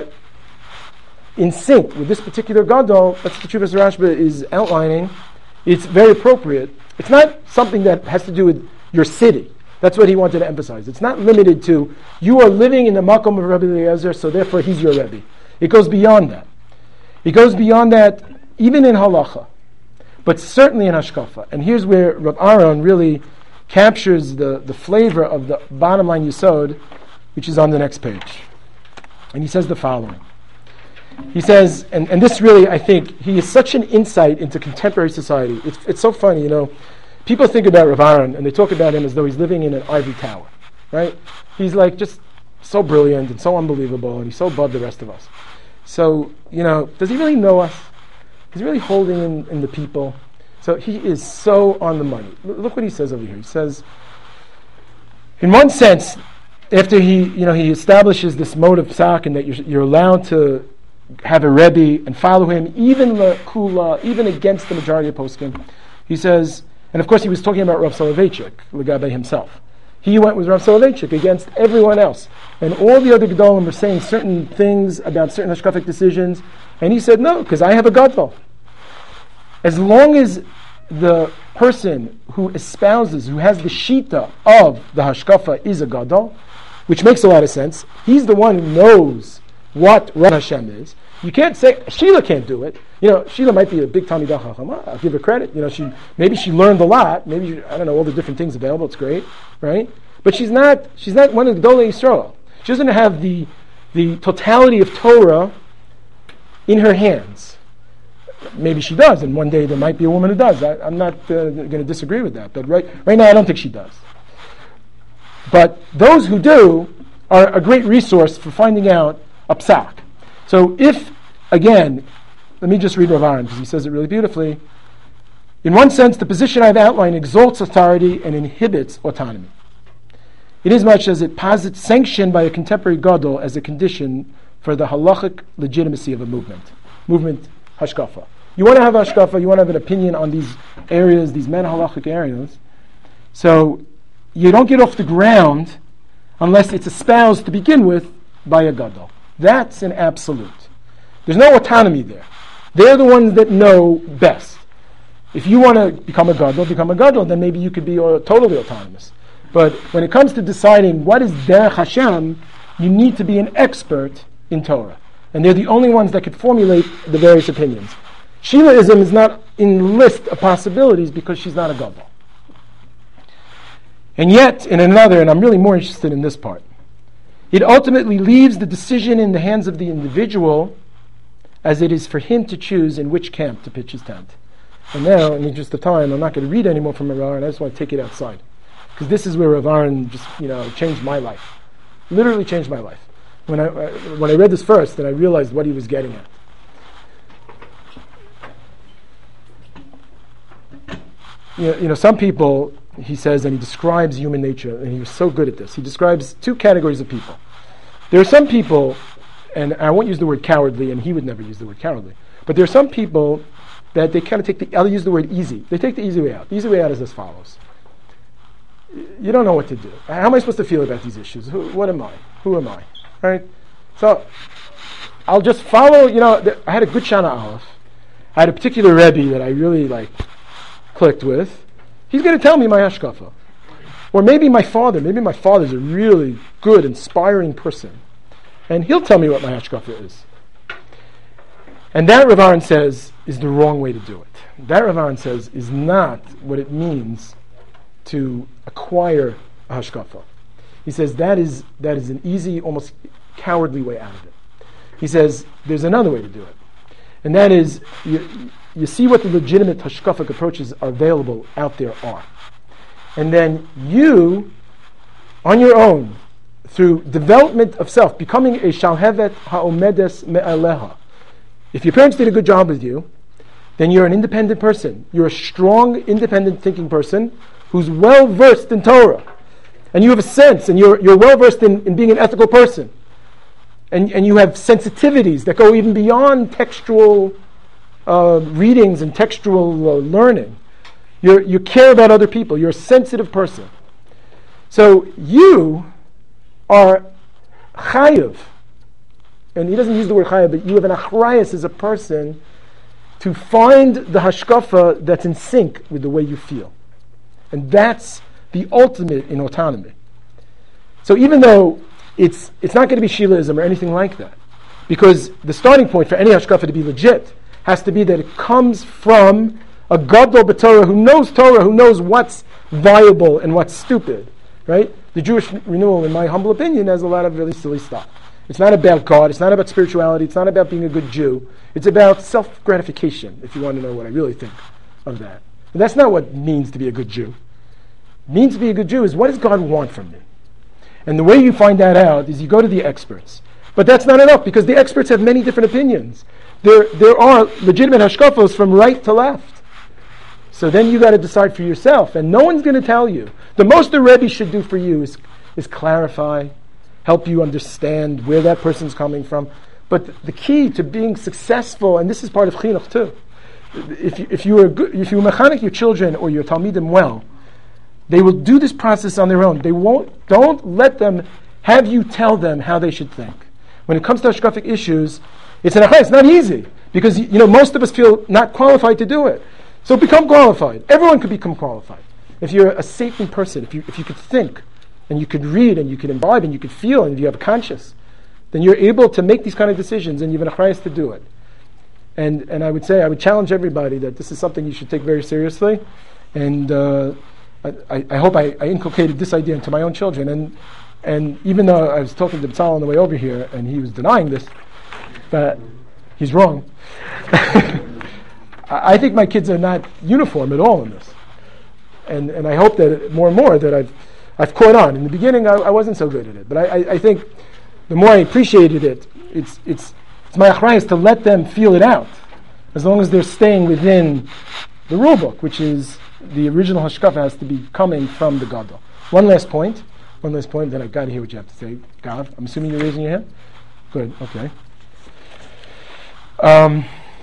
in sync with this particular Gadol, that's what the Teshuvas Rashba is outlining, it's very appropriate. It's not something that has to do with your city. That's what he wanted to emphasize. It's not limited to, you are living in the Makom of Rabbi Eliezer, so therefore he's your Rebbe. It goes beyond that. It goes beyond that, even in halacha, but certainly in hashkafa. And here's where Rav Aaron really captures the, the flavor of the bottom line yesod, which is on the next page. And he says the following. He says, and, and this really, I think, he is such an insight into contemporary society. It's, it's so funny, you know. People think about Rav Aaron, and they talk about him as though he's living in an ivory tower, right? He's like just so brilliant and so unbelievable, and he's so above the rest of us. So, you know, does he really know us? He's really holding in, in the people. So he is so on the money. L- look what he says over here. He says, in one sense, after he, you know, he establishes this mode of psak, and that you're, you're allowed to have a Rebbe and follow him, even the kula, even against the majority of poskim. He says, and of course he was talking about Rav Soloveitchik, Legabe himself. He went with Rav Soloveitchik against everyone else. And all the other Gedolim were saying certain things about certain hashkafic decisions, and he said, no, because I have a Gadol. As long as the person who espouses, who has the shita of the hashkafa is a Gadol, which makes a lot of sense, he's the one who knows what Rav Hashem is. You can't say, Sheila can't do it. You know, Sheila might be a big Talmidah Chacham. I'll give her credit. You know, she maybe she learned a lot. Maybe, she, I don't know, all the different things available. It's great, right? But she's not she's not one of the Gedolei Yisrael. She doesn't have the the totality of Torah in her hands. Maybe she does, and one day there might be a woman who does. I, I'm not uh, going to disagree with that. But right, right now, I don't think she does. But those who do are a great resource for finding out a psak. So if, again, let me just read Rav Aaron, because he says it really beautifully. In one sense, the position I've outlined exalts authority and inhibits autonomy, inasmuch as it posits sanction by a contemporary gadol as a condition for the halachic legitimacy of a movement. Movement hashkafa. You want to have hashkafa, you want to have an opinion on these areas, these men halachic areas. So you don't get off the ground unless it's espoused to begin with by a gadol. That's an absolute. There's no autonomy there. They're the ones that know best. If you want to become a gadol, become a gadol, then maybe you could be uh, totally autonomous. But when it comes to deciding what is derech Hashem, you need to be an expert in Torah. And they're the only ones that could formulate the various opinions. Shilaism is not in the list of possibilities because she's not a gadol. And yet, in another, and I'm really more interested in this part, it ultimately leaves the decision in the hands of the individual, as it is for him to choose in which camp to pitch his tent. And now, in the interest of time, I'm not going to read any more from Rav Aaron. I just want to take it outside, because this is where Rav Aaron just, you know, changed my life, literally changed my life. When I uh, when I read this first, then I realized what he was getting at. You know, you know, some people, he says, and he describes human nature, and he was so good at this. He describes two categories of people. There are some people, and I won't use the word cowardly, and he would never use the word cowardly, but there are some people that they kind of take the, I'll use the word easy. They take the easy way out. The easy way out is as follows. You don't know what to do. How am I supposed to feel about these issues? Who, what am I? Who am I? Right? So, I'll just follow, you know, th- I had a good Shana Aleph. I had a particular Rebbe that I really, like, clicked with. He's going to tell me my hashkafa. Or maybe my father. Maybe my father's a really good, inspiring person. And he'll tell me what my hashkafa is. And that, Rav Aaron says, is the wrong way to do it. That, Rav Aaron says, is not what it means to acquire a hashkafa. He says that is that is an easy, almost cowardly way out of it. He says there's another way to do it. And that is, you, you see what the legitimate hashkafic approaches are available out there are. And then you, on your own, through development of self, becoming a shalhevet ha'omedes me'aleha. If your parents did a good job with you, then you're an independent person. You're a strong, independent thinking person who's well versed in Torah, and you have a sense, and you're you're well versed in, in being an ethical person, and and you have sensitivities that go even beyond textual uh, readings and textual uh, learning. You you care about other people. You're a sensitive person. So you are chayiv, and he doesn't use the word chayiv, but you have an achrayus as a person to find the hashkafa that's in sync with the way you feel. And that's the ultimate in autonomy. So even though it's it's not going to be Shilaism or anything like that, because the starting point for any hashkafa to be legit has to be that it comes from a gadol b'Torah who knows Torah, who knows what's viable and what's stupid, right? The Jewish renewal, in my humble opinion, has a lot of really silly stuff. It's not about God, it's not about spirituality, it's not about being a good Jew. It's about self-gratification, if you want to know what I really think of that. And that's not what it means to be a good Jew. It means to be a good Jew is, what does God want from me? And the way you find that out is you go to the experts. But that's not enough, because the experts have many different opinions. There, there are legitimate hashkafos from right to left. So then you got to decide for yourself, and no one's going to tell you. The most the Rebbe should do for you is, is clarify, help you understand where that person's coming from. But the key to being successful, and this is part of chinuch too, if you, if you are good, if you mechanic your children or your talmidim well, they will do this process on their own. They won't. Don't let them have you tell them how they should think. When it comes to hashkafic issues, it's an achai. It's not easy because you know most of us feel not qualified to do it. So become qualified. Everyone could become qualified. If you're a Satan person, if you if you could think, and you could read, and you could imbibe, and you could feel, and if you have a conscience, then you're able to make these kind of decisions, and you have an achrayus to do it. And and I would say, I would challenge everybody that this is something you should take very seriously. And uh, I, I hope I, I inculcated this idea into my own children. And and even though I was talking to B'tzal on the way over here, and he was denying this, but he's wrong. I think my kids are not uniform at all in this. And and I hope that more and more that I've I've caught on. In the beginning, I, I wasn't so good at it, but I, I, I think the more I appreciated it, it's it's it's my achrayus to let them feel it out, as long as they're staying within the rule book, which is the original hashkafa has to be coming from the gadol. One last point, one last point. Then I've got to hear what you have to say, Gav. I'm assuming you're raising your hand. Good. Okay. Um,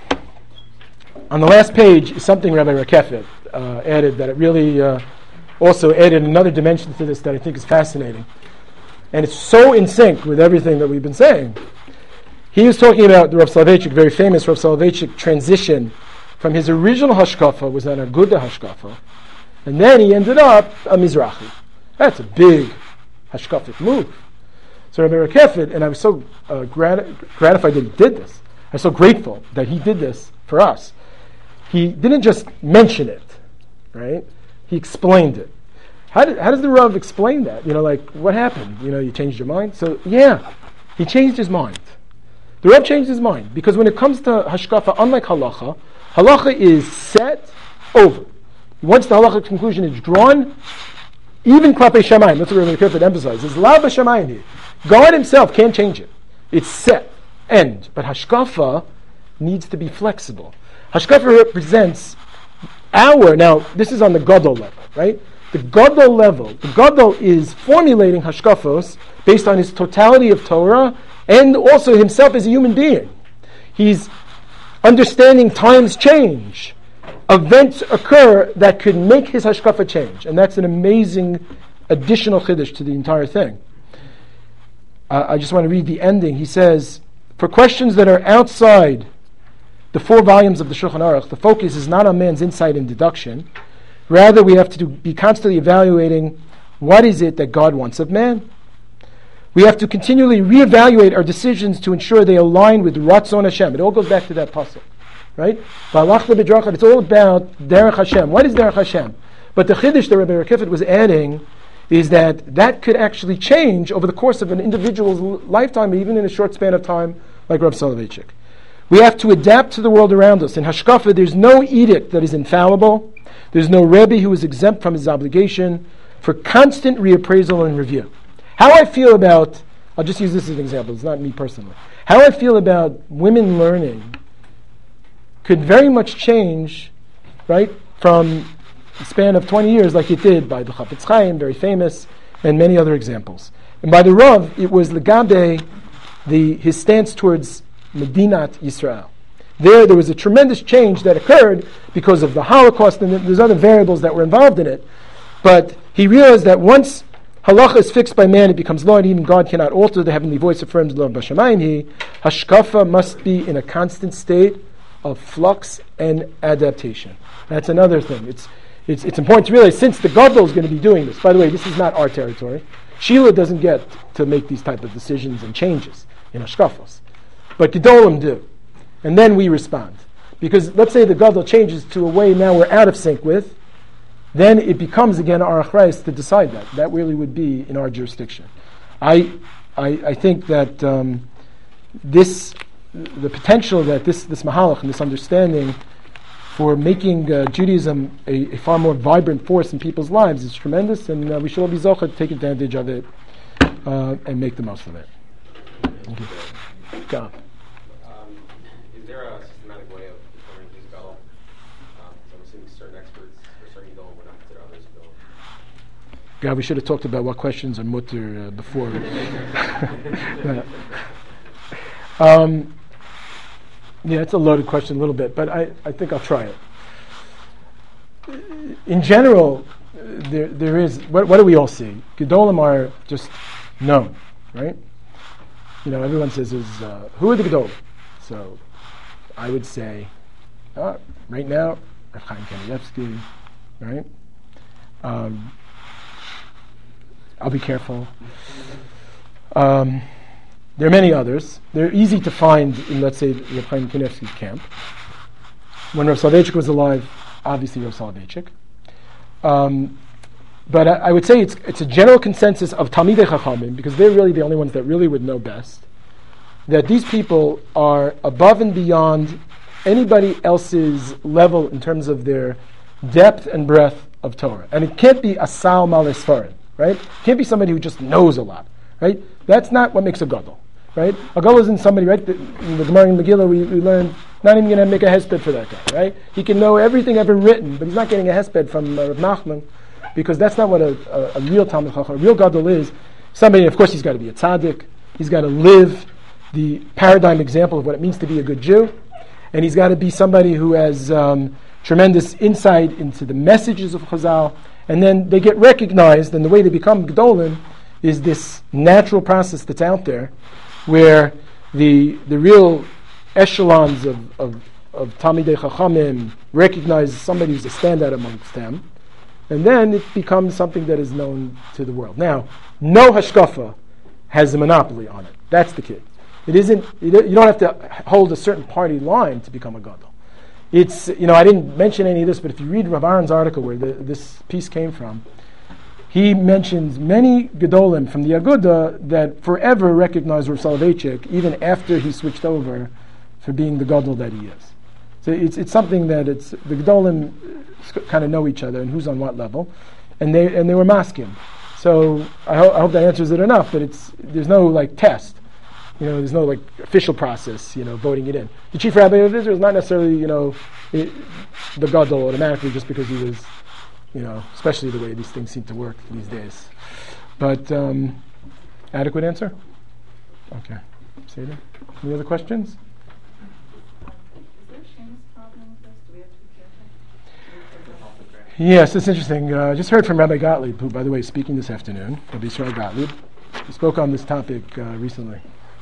on the last page is something Rabbi Rakefet uh, added that it really. Uh, also added another dimension to this that I think is fascinating. And it's so in sync with everything that we've been saying. He was talking about the Rav Soloveitchik, very famous Rav Soloveitchik transition from his original hashkafa, was an Aguda hashkafa, and then he ended up a Mizrahi. That's a big hashkafic move. So Rabbi Rakefet, and I was so uh, grat- gratified that he did this. I was so grateful that he did this for us. He didn't just mention it, right? He explained it. How, did, how does the Rav explain that? You know, like, what happened? You know, you changed your mind? So, yeah, he changed his mind. The Rav changed his mind. Because when it comes to hashkafa, unlike halacha, halacha is set, over. Once the halacha conclusion is drawn, even klapei shamayim, that's what Rabbi Kirkwood emphasizes, la b'shamayim here. God himself can't change it. It's set, end. But hashkafa needs to be flexible. Hashkafa represents our, now, this is on the gadol level, right? The gadol level, the gadol is formulating hashkafos based on his totality of Torah and also himself as a human being. He's understanding times change. Events occur that could make his hashkafa change. And that's an amazing additional chiddush to the entire thing. Uh, I just want to read the ending. He says, for questions that are outside the four volumes of the Shulchan Aruch, the focus is not on man's insight and deduction. Rather, we have to do, be constantly evaluating what is it that God wants of man. We have to continually reevaluate our decisions to ensure they align with Ratzon Hashem. It all goes back to that pasuk, right? It's all about Derech Hashem. What is Derech Hashem? But the chiddush that Rabbi Rakefet was adding is that that could actually change over the course of an individual's lifetime, even in a short span of time, like Rav Soloveitchik. We have to adapt to the world around us. In Hashkafa, there's no edict that is infallible. There's no Rebbe who is exempt from his obligation for constant reappraisal and review. How I feel about, I'll just use this as an example, it's not me personally. How I feel about women learning could very much change, right, from the span of twenty years, like it did by the Chafetz Chaim, very famous, and many other examples. And by the Rav, it was Legabe, the his stance towards Medinat Yisrael. There, there was a tremendous change that occurred because of the Holocaust, and there's other variables that were involved in it. But he realized that once halacha is fixed by man, it becomes law, and even God cannot alter. The heavenly voice affirms law b'shamayim. He hashkafa must be in a constant state of flux and adaptation. That's another thing. It's it's it's important to realize, since the Gadol is going to be doing this. By the way, this is not our territory. Sheila doesn't get to make these type of decisions and changes in hashkafos, but Gedolim do, and then we respond. Because let's say the Gadol changes to a way now we're out of sync with, then it becomes again our achrayus to decide that. That really would be in our jurisdiction. I I, I think that um, this the potential that this this mahalach and this understanding for making uh, Judaism a, a far more vibrant force in people's lives is tremendous, and uh, we should all be zocheh to take advantage of it uh, and make the most of it. Thank you. Go. Um, is there a systematic way of determining who's Gadol? Um, so I'm assuming certain experts or certain Gadol would not consider others Gadol. God, we should have talked about what questions are mutter uh, before. um, yeah, it's a loaded question a little bit, but I, I think I'll try it. In general, uh, there there is, what, what do we all see? Gedolim are just known, right? You know, everyone says, is uh, who are the Gedolim? So I would say, uh, right now, Rav Chaim Kanievsky, right? Um, I'll be careful. Um, there are many others. They're easy to find in, let's say, Rav Chaim Kanievsky's camp. When Rav Soloveitchik was alive, obviously Rav Soloveitchik. Um, but I, I would say it's it's a general consensus of Talmidei Chachamim, because they're really the only ones that really would know best, that these people are above and beyond anybody else's level in terms of their depth and breadth of Torah. And it can't be Asal Malei Sfarim, right? It can't be somebody who just knows a lot, right? That's not what makes a Gadol, right? A Gadol isn't somebody, right? In the Gemara in Megillah, we, we learned not even going to make a hesped for that guy, right? He can know everything ever written, but he's not getting a hesped from uh, Rav Nachman, because that's not what a, a, a real Talmid Chacham, a real Gadol is. Somebody, of course, he's got to be a tzaddik. He's got to live the paradigm example of what it means to be a good Jew, and he's got to be somebody who has um, tremendous insight into the messages of Chazal, and then they get recognized, and the way they become Gedolim is this natural process that's out there, where the the real echelons of, of, of Talmidei Chachamim recognize somebody who's a standout amongst them, and then it becomes something that is known to the world. Now, no hashkafa has a monopoly on it. That's the key. It isn't. You don't have to hold a certain party line to become a Gadol. It's, you know, I didn't mention any of this, but if you read Rav Aaron's article where the, this piece came from, he mentions many Gedolim from the Aguda that forever recognize Rav Soloveitchik, even after he switched over for being the Gadol that he is. So it's it's something that it's the Gedolim kind of know each other and who's on what level, and they and they were masking. So I, ho- I hope that answers it enough. But it's there's no like test. You know, there's no like official process, you know, voting it in. The chief rabbi of Israel is not necessarily, you know, it, the Gadol automatically just because he was, you know, especially the way these things seem to work these days. But um, adequate answer? Okay. Say that. Any other questions? Is there a Shamus problem with this? Do we have to be careful? Yes, it's interesting. I uh, just heard from Rabbi Gottlieb, who, by the way, is speaking this afternoon. Rabbi Yisrael Gottlieb. He spoke on this topic uh, recently.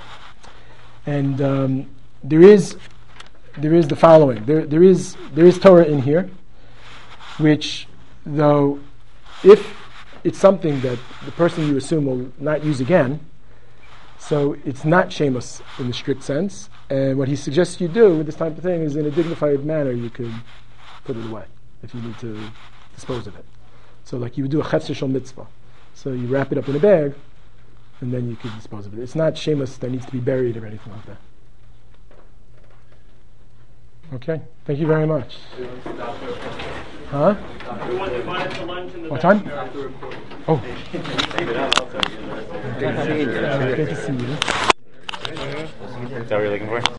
And um, there is there is the following. There there is there is Torah in here, which, though, if it's something that the person you assume will not use again, so it's not shameless in the strict sense. And what he suggests you do with this type of thing is, in a dignified manner, you could put it away if you need to dispose of it. So, like you would do a chetzer shel mitzvah. So you wrap it up in a bag, and then you can dispose of it. It's not shameless that needs to be buried or anything like that. Okay, thank you very much. Huh? What time? Oh. Great to see you. Is that what you're looking for?